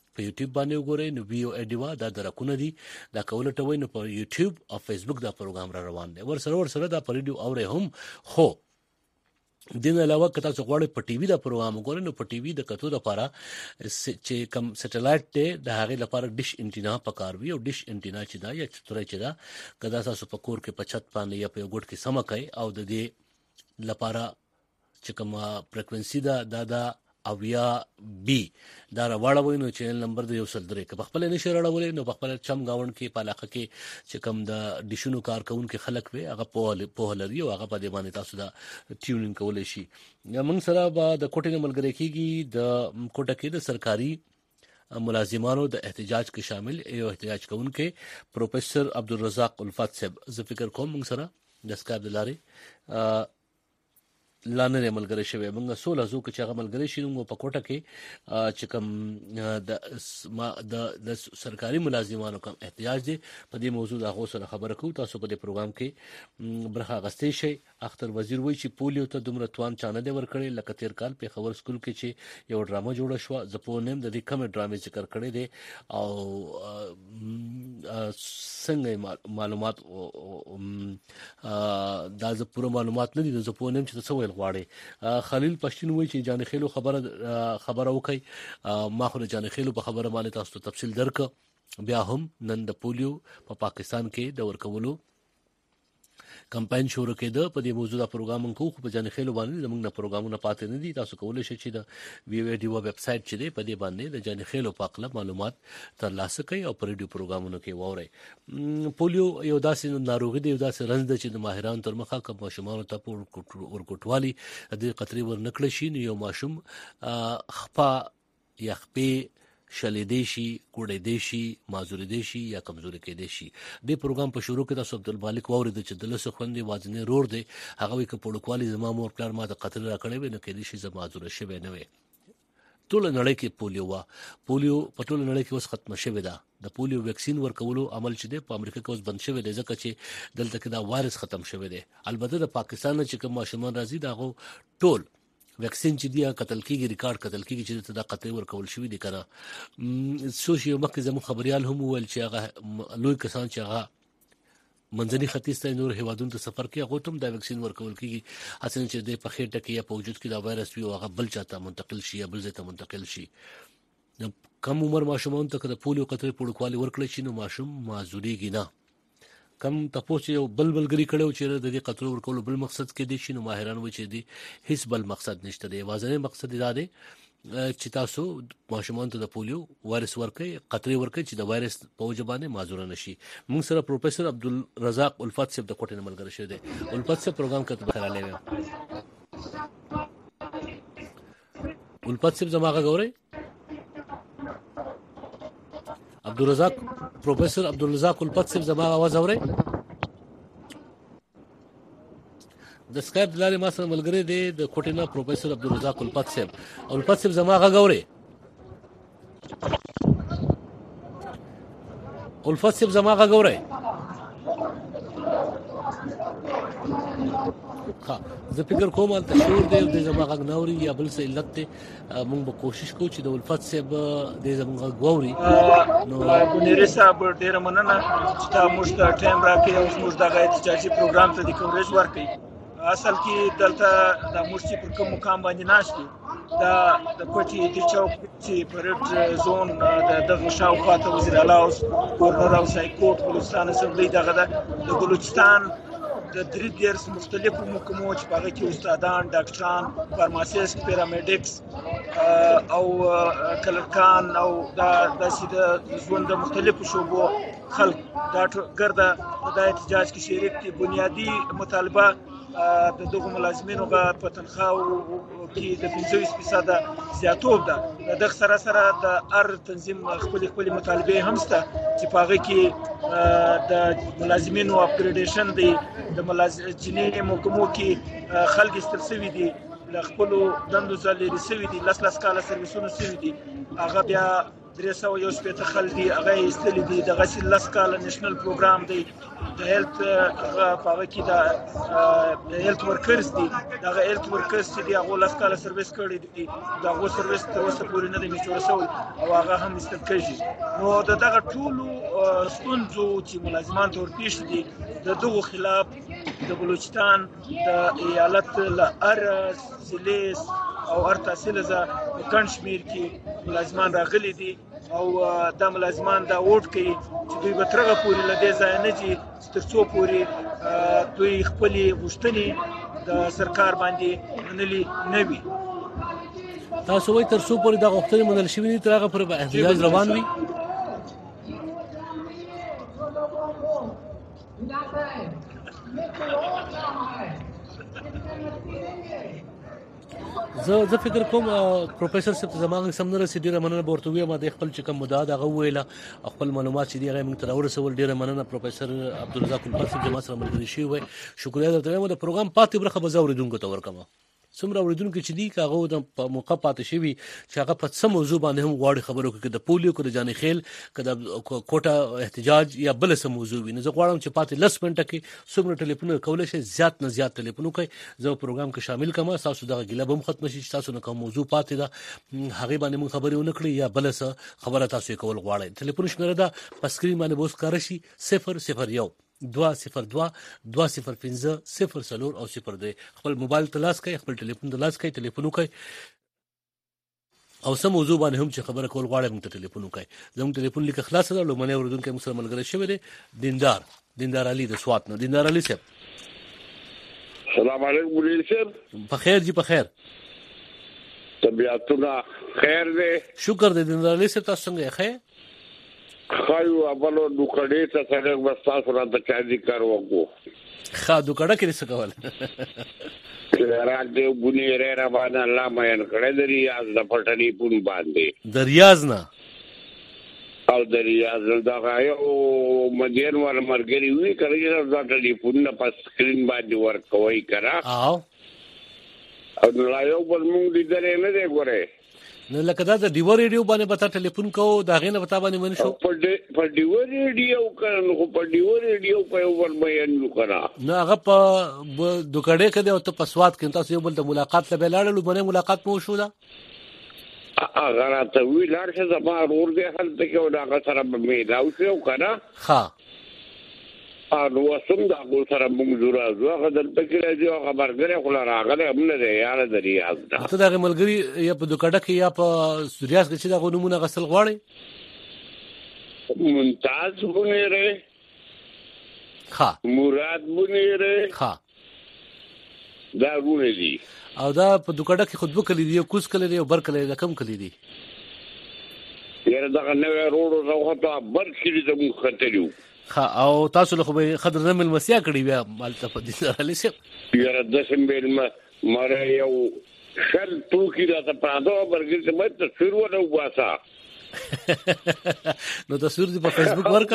په یوټیوب باندې وګورئ نو وی او ای ډیوا دا درکونه دي دا کولټوي نو په یوټیوب او فیسبوک دا پروګرام را روان دی ورسره دا په ریډیو اوري هم خو دین علاوه کته څو غواړي په ټي وي دا پروګرام وګورئ نو په ټي وي د کتو لپاره چې کم سټلایټ ته د هغه لپاره ډیش انټینا پکاروي او ډیش انټینا چې دا یا چتوري چې دا کدا تاسو په کور کې په چھت باندې یا په ګډ کې سم کوي او د دې لپاره چې کوم فریکوئنسي دا اویا بی دا راوړوي نو چینل نمبر د 103 کې خپل نشه راوړل نو خپل چم گاون کې پالاخه کې چې کوم د ډیشونو کارکون کې خلک وي هغه په لري او هغه په دې باندې تاسو دا ټیونینګ کولای شي موږ سره به د کوټې ملګری کېږي د کوټه کې د سرکاري ملازمانو د احتجاج کې شامل یو احتجاج کوونکې پروفیسور عبدالرزاق الفت صاحب زه فکر کوم موږ سره د سکایپ د لارې لانه ملګری شوی موږ 16 زو کې چې هغه ملګری شي نو په کوټه کې چې کوم د سرکاري ملازمانو کوم احتیاج دي په دې موضوع د غوسه خبره کوو تاسو په دې پروګرام کې برخه غستې شي اختر وزیر وایي چې پولیو ته دومره توان چانه دی ورکړي لکه تیر کال په خبر سکول کې چې یو ډرامه جوړه شو زپونم د دې کوم ډرامې ذکر کړی دی او څنګه معلومات دا ز پوره معلومات نه دي زپونم چې څه غواړي خلیل پښتون وایي چې جان خېلو خبره وکي ما خو جان خېلو په خبره باندې تاسو ته تفصیل درک بیا هم نن د پولیو په پاکستان کې د ورکولو کمپاین شروع کېده په دې موضوع د پروګرام کو خو په جان خېلو باندې زموږ نه پروګرامونه پاتې نه دي تاسو کولای شئ چې د وی وی ډی ویب سټ چې دی په دې باندې د جان خېلو په اړه معلومات ترلاسه کړئ او په ریډیو پروګرامونو کې وورئ پولیو یو داسې ناروغي دی یو داسې رنځ دی چې د ماهرانو تر مخه کوم ماشومان ته ورکوټوالي د قطري ورنکړي شي نو یو ماشوم خپا یا خپې شلیدې شي کوړې شي مازورې شي یا کمزوري کېدې شي د پروګرام په شروع کې تاسو عبدالمالک واورید چې د لسو خوندې وازنه رور دی هغه وی ک پړوکوالي زما مور پلار ما د قتل را کړې نو کېدې شي زما مازور شوی نه وي ټول نړۍ کې پولیو په ټول نړۍ کې اوس ختم شوی دا د پولیو ویکسین ورکولو عمل چې دی په امریکا کې اوس بند شوی دی ځکه چې دلته کې دا وایرس ختم شوی دی البته د پاکستان چې کوم ماشومان راځي دا ټول ویکسین چې دی قتل کیږي ریکارډ قتل کیږي چې دا قتل ورکول شوی دی کنه سوشي مکه زمو خبريال هم ول چې هغه لوی کسان چې هغه منځني ختیځ ته نور هیوادونو ته سفر کوي هغه ته دا ویکسین ورکول کیږي حسن چې د پخې ټکی یا په وجود کې دا وایرس وي هغه بل چاته منتقل شي یا بل ځای ته منتقل شي کم عمر ماشومان ته د پولیو قطرې پړوکوالي ورکړي شي نو ماشوم معذوريږي نه کم تاسو یو بلګری کړو چې د دې قطرو ورکولو بل مقصد کې دي شنو ماهران و چې دي هیڅ بل مقصد نشته دی وازنه مقصد دی چې تاسو ماشومان ته د پولیو وایرس ورکړي قطرې ورکړي چې د وایرس په وجبانه معذور نشي موږ سره پروفیسور عبدالرزاق الفت صاحب د کوټې ملګری شه دی الفت صاحب پروګرام کې بخیر علی الفت صاحب زماغه غوري عبدالرزاق پروفیسور عبدالرزاق الفت صاحب زما आवाज اوري د سکایپ دلاري ما سره ملګری دی د کوټینا پروفیسور عبدالرزاق الفت صاحب الفت صاحب زما غوري الفت صاحب زما غوري زه فکر کوم ته شور دی د زما غږ نوري یا بل څه علت ته موږ به کوشش کوو چې د الفت صاحب د زما غوري
نو ګنيري صاحب ډیر مننه چې تاسو موږ ته ټایم راکړی او موږ دا احتجاجي پروګرام ته د کوریج ورکړي اصل کې دلته د موږ چې پر کوم مقام باندې ناشتي دا د کوټي د چوک چې پرېټ زون د دغه شاوخوا ته وزیر اعلی او گورنر او سایکوټ بلوچستان اسمبلی دغه د بلوچستان د درې دیرس مختلفو محکمو چې په هغه کې استادان ډاکټران فارماسیست پیرامډیکس او کلرکان او داسې د ژوند د مختلفو شعبو خلک دا ګرده د احتجاج کې شریک دي بنیادي مطالبه د دغه ملازمینو په تنخواهو کې د 25% زیاتوب ده د سره سره د هر تنظیم خپل مطالبه هم شته چې په هغه کې د ملازمینو اپګریډیشن دی د ملازمینو محکمو کې خلک استل سوي دي ل خپل دندو ځلې سوي دي لاس کاله سرویسونه سوي دي هغه بیا 300 خل دي هغه استلې دي د غسیل لسکاله نېشنل پروګرام دی د هیلث هغه کې د هیلث ورکرز دي دا هیلث ورکرز چې دی هغه لسکاله سرویس کړی دي دا هغه سرویس تر اوسه پورې نه دی میچور شوی او هغه هم استل کېږي نو دغه ټولو ستونزو چې ملازمان تور پیښ دي دغه خلاف د بلوچستان د ایالت لار سلیس او هر تحصیلزه کنشمیر کې ملازمان راغلي دي او د ملازمان دا ووټ کوي چې دوی به ترغه پورې لدې ځای نه دي ترڅو پورې دوی خپل غوښتنې د سرکار باندې منلي نه وي
تاسو وایي ترڅو پورې دا غوښتنې منل شوې دي تر هغه پورې به احتجاج روان وي زه فکر کوم پروفیسور صاحب زمانه سم نه رسیدي ډیره مننه ورته ویما د خپل چې کوم مدعا دغه ویله خپل معلومات چې دی هغه موږ ته ورسول ډیره مننه پروفیسور عبدالرزاق الفاصل چې ما سره ملګری شوی وي شکریہ درته وایم د پروګرام پاتې برخه به زوریدونکو ته ورکم څومره اوریدونکو چې دی هغه د موقع پاتې شوی چې هغه په څه موضوع باندې هم غواړي خبرو کې د پولیو کو د جاني خیل کده کوټه احتجاج یا بل څه موضوع وي نه زه غواړم چې پاتې لس منټه کې څومره ټلیفون کولای شي زیات نه زیات ټلیفون کوي زه پروګرام کې شامل کما تاسو دغه ګیله بم ختم شي تاسو نه کوم موضوع پاتې ده هغه باندې موږ خبرې ونکړي یا بل څه خبره تاسو کول غواړئ ټلیفون شمیره ده په سکرین باندې بوس کار شي 001 202-205-0 او 02 خپل موبایل تلاش کوي خپل ټلیفون تلاش کوي ټلیفون کوي او سم موضوع باندې هم چې خبره کول غواړم موږ ټلیفون کوي زموږ ټلیفون لیک خلاص ده لومړی اوریدونکو موږ سره ملګری شوی دی دیندار علي د سوات نه دیندار علي صاحب
السلام علیکم ولید صاحب
بخیر جی بخیر
طبيعتنا خیر دی
شکر دی دیندار علي صاحب تاسو څنګه ښه
خایو اولو دوکړې ته څنګه بس تاسو را د چا ذکر وکړو
خا دوکړه کې څه کول
راځي بونی رې را باندې الله مې کړه دري از د پټنی پون باندې
دریاز نه
او دریاز دا غایو مدیر ور مرګري وی کړی دا ټلیفون په سکرین باندې ورکوي کرا او لا یو بل مونږ دې درې نه دی ګوره
نو لکه دا د ډیو ریډیو باندې پتا ټلیفون کو دا غینه پتا باندې من شو
په ډیو ریډیو کنه خو په ډیو ریډیو په ور بیان وکړه
نو هغه په دوکړې کده او ته په سواد کې تاسو یو بل د ملاقات له بلاړو باندې ملاقات مو شو دا
هغه راته وی لار څه زما ورور دې حل ته کې دا سره مې راو شو کنه
ها
نو وسم دا ګل سره موږ زورا هغه دلته کې راځي هغه برګره خلا راغله هم نه دی یار دري یاد
ته دا ملګری یا په دوکړه کې یا په سوریاس کې چې دا غنمونه غسل غواړي
ممتاز بنيره
ها
مراد بنيره
ها
دا ونه دي
او دا په دوکړه کې خطبه کړې دي کوس کړې دي او بر کړې ده کم کړې دي
یاره دا نو روړو راوته بر کړې ده مخ خطريو
او تاسو له خو به خضر زمل مسیا کړی بیا مالته په دې سره لسه
یاره د سیمبل ماره یو شل توکی دا ته پاندو برګر ته مت تصویر ونه واسا
نو تصویر دې په فیسبوک ورکا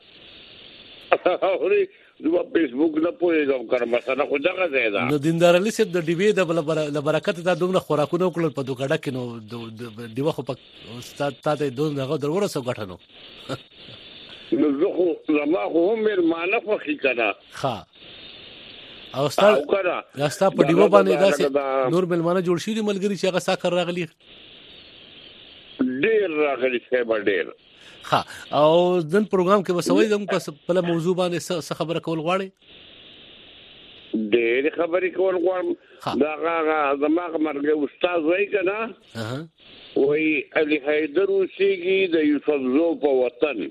اوري نو په فیسبوک نه پوهیږم کړم مثلا خو ځکه زیاده
نو دیندار علي صاحب د ډیوی د برکت دا دومره خوراکونه وکړل په دوکړه کې نو دیوه خو په استاد ته دومره درور سو غټنو
نو زه خو زما خو هم مېرمانه خوښي کړه
ښه او استاد په ډیوه باندې داسې نور مېلمانه جوړ شي دي ملګري چې هغه ساکر راغلي
ډېر راغلي صاحب ډېر
ښه او دن پروګرام کې وسوي زموږ په موضوع باندې څه خبره کول غواړي
ډېر خبرې کول غواړم دا هغه زما مرګ استاد وای کنه وای علي حیدر اوسېږي د یوسف زو په وطن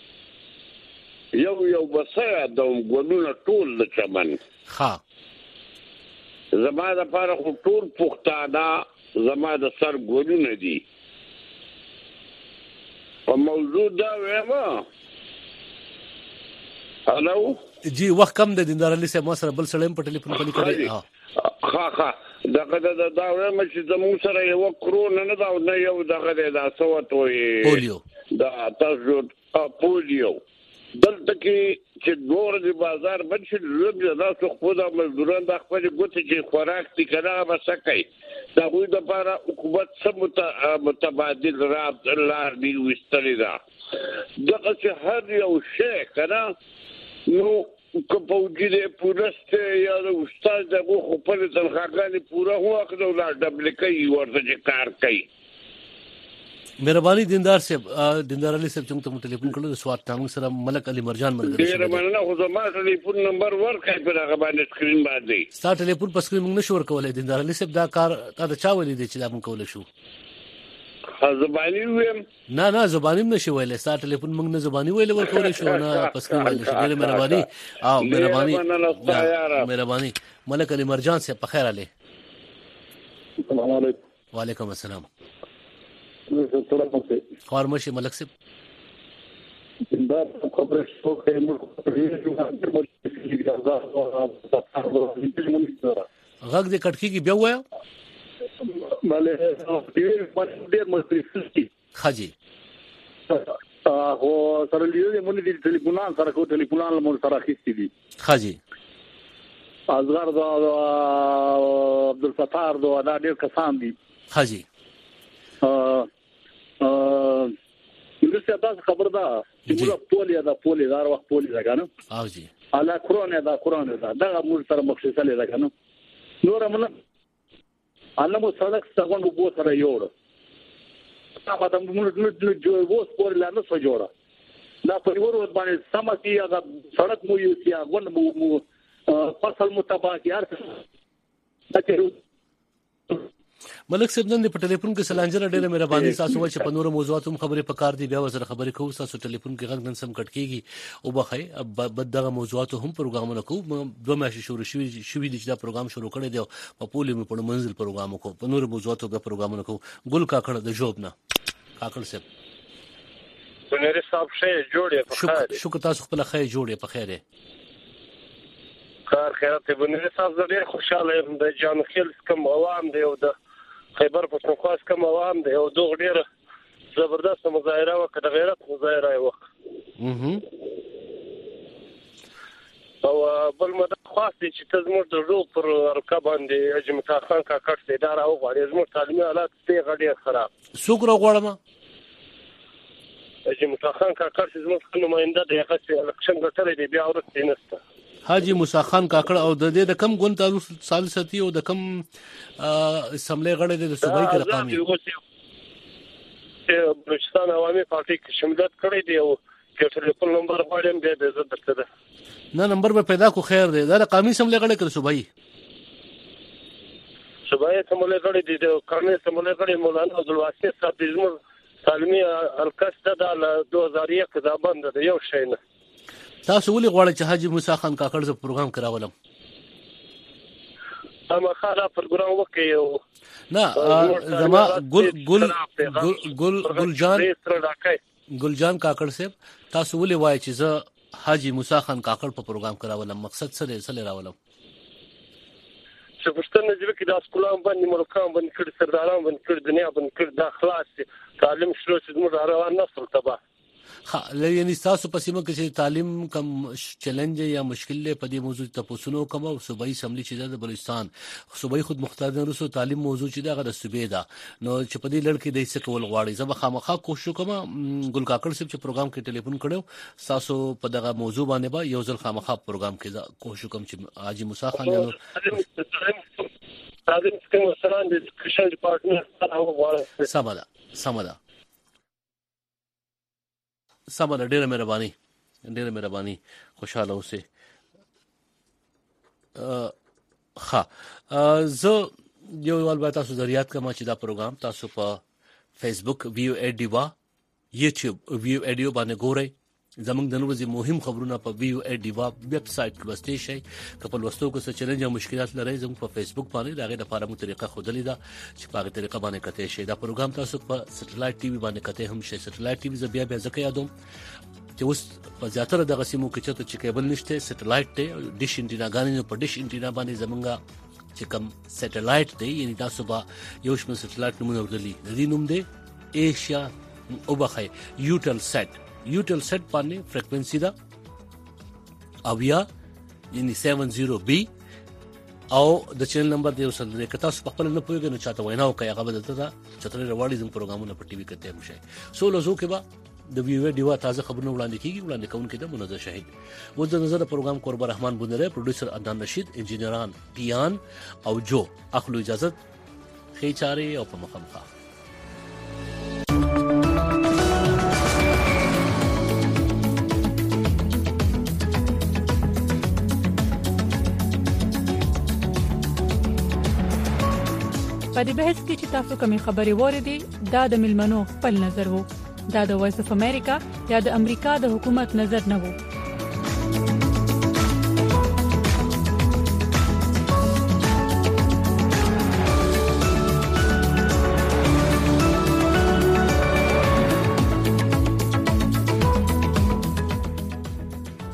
یو بسیا د ګونو ټول د چمن
ها
زما د پاره خو ټول پښتانه زما د سر ګونو نه دي په موضوع دا وایم هلو
جی وخت کم د دیندار علي صاحب ما سره بل سړی په ټلیفون باندې کړی
ها دا وایم چې زموږ سره یو کرونا نه دا نه یو دغه دا سوت وي
پولیو
دا تاسو پولیو دلته کې چې نور د بازار بند شي لږ دا څه خو د مزدوران د خپل ګوتې چې خوراک دي کنه مسکای دا وي د لپاره حکومت سم متبادل رابط لار دی وستری دا دغه چې هر یو شی کنه نو کو وجوده پورسته یا د استاد دغه خپل تنخواګانی پورا هوا کړو لا ډبلکې ورته کار کوي
مهرباني دیندار علي صاحب څنګه ټلیفون کړو د سواد تاسو سره ملک علي مرجان مرګ
ډیر مننه خو زما ټلیفون نمبر ورکړئ په هغه باندې سکرین باندې
ستاسو ټلیفون په سکرین موږ نشو ورکولای دیندار علي صاحب دا کار تا د چا ولې دی چې دا موږ کول شو
زبانی ویم
نه زبانی نشو ویلې ستاسو ټلیفون موږ نه زبانی ویل ورکول شو نه په سکرین ویل شو ډیر مهرباني مهرباني ملک علي مرجان صاحب په خیر علي
السلام علیکم
وعلیکم السلام
خارمشي
ملک صاحب
دا خبره شو کې موږ
غږ دې کټکی کې بیا وایا
ماله ډېر مستری
خاجي
او سره لیدل مونږ دې ټلیفونان سره کو ټلیفونان مونږ سره خېستې دي
خاجي
ازغر دا عبدالفتار دا ډېر کسان دي
خاجي
انګلیسي تاسو خبر ده چې موږ پولی دار وخت پولی ده کنه
او جی
الا قرآن ده دا موږ سره مخصوصه لري کنه نور موږ الله مو سړک څنګه وو سره یوړ تا په موږ نو وو پولی لا نه سو جوړه دا په ور باندې سمتي هغه سړک مو یو چې غون مو فصل متباکی هر څه
ملک صاحب نن په ټلیفون کې سلانجره ډېره مهرباني تاسو چې په نورو موضوعاتو خبرې پکار دي بیا وسره خبرې کوو تاسو ټلیفون کې غږ نن سم کټ کیږي او بخای بد دغه موضوعاتو هم پروګرامونه کوو 2 میاشتې شروع دي چې دا پروګرام شروع کړی دی په پولی مې په منزل پروګرام کوو په نورو موضوعاتو به پروګرامونه کوو ګل کاکړ د جوب نه کاکړ صاحب
بنيري صاحب شې جوړې په خیر
شکر تاسو خپل خیر جوړې په خیر
کار خیرات بنيري صاحب ډېر خوشاله یم د جان خیل کوم عوام دی او د خیبر پښتونخوا کوم عوام دی او دوه ډېر زبردست مظاهره وکړه غیرت مظاهره وکړه او بل مده خاصه چې تزمر د روغ پر ارکا باندې اجمتا خان کا کټ دی دا راو غواړي زموږ تعلیمي حالات ته غړي خراب
څوک راغواړم
اجمتا خان کا کټ زموږ نماینده دی هغه چې الکشن ګټلې دی بیا ورته نسته
حاجی موسی خان کاکړ او د دې د کم ګوند تاسو سال ستي او د کم سملې غړې د صوبای کې رقمي
بلوچستان عوامي پارټي کې شمولیت کړی دی او کې ټلیفون نمبر غواړم دې به زه درته ده
نه نمبر به پیدا کو خیر دی دا رقمي سملې غړې کړ صوبای
سملې غړې دي د قانوني سملې غړې مولانا عبدالواسع صاحب د زموږ تعلیمي الکسته د 2001 دا بند دی یو شی نه
تاسو ولې غواړئ چې حاجی موسی خان کاکړ ز پروګرام کراولم
اما خاله پروګرام وکړو
نه زما ګلجان کاکړ صاحب تاسو ولې وایي چې زه حاجی موسی خان کاکړ په پروګرام کراولم مقصد څه دی راولم
چې پښتنه ځکه چې د اسکولان باندې ملکان باندې کړي سرداران باندې کړي دنیا باندې کړي د اخلاص تعلیم شروع چې موږ روان نسل تبا
یعنی تاسو په سیمه کې چې تعلیم کم چیلنج یا مشکل له پدې موضوع ته پوښتنه کوم او صوبایي سملي چې د بلوچستان صوبایي خود مختار رسو تعلیم موضوع چې دغه د صوبې دا نو چې پدې لړ کې د څه کول غواړي زه خامخا کوشش کوم ګل کاکړ صاحب چې پروګرام کې ټلیفون کړو تاسو په دغه موضوع باندې با یو ځل خامخا پروګرام کې کوشش کوم چې حاجی موسی خان
نو تعلیم کوم سره د کشن ډپارټمنټ سره وغواړم
سمدا سمه ډیره مهرباني خوشاله اوسه زه یو ول تاسو ضرورت کوم چې دا پروګرام تاسو په فیسبوک ویو ایډیوا یوټیوب ویو ایډیو باندې ګورئ زمونږ د نورو مهم خبرونه په ویو ایډیوا ویب سټ کې واستئ شي کپل وستو کو څه چیلنج او مشکلات لري زموږ په فیسبوک باندې داغه د فارمو طریقه خودلې ده چې په هغه طریقه باندې کته شي دا پروګرام تاسو په سټلایټ ټي وي باندې کته هم شي سټلایټ ټي وي بیا ځکه یادوم چې اوس په زیاتره دغه سیمو کې چې کیبل نشته سټلایټ ته ډیش انټینا غانې په ډیش انټینا باندې زمونږه چې کوم سټلایټ دی یعنی تاسو به یو شمه سټلایټ نومونه ورلي د دې نوم دی ایشیا او بخای یوټل سټ یوټل سیټ باندې فریکوئنسي دا اویا یعنی 70B او د چینل نمبر دی وسل د کتا په خپل نه پوهیږي نو چاته وینا وکي هغه بدلته دا چتري رواړي زم پروګرامونه په ټي وي کې ته مشه سو لزو کې با د ویو ډیوا تازه خبرونه وړاندې کیږي وړاندې کوونکې د منظر شهید و د نظر پروګرام قرب رحمان بندره پروډوسر عدنان رشید انجینران پیان او جو اخلو اجازه خې چاري او په مخامخ
په دې بحث کې چې تاسو کومې خبرې واردې دا د ملمنو خپل نظر وو دا د وایس اف امریکا یا د امریکا د حکومت نظر نه وو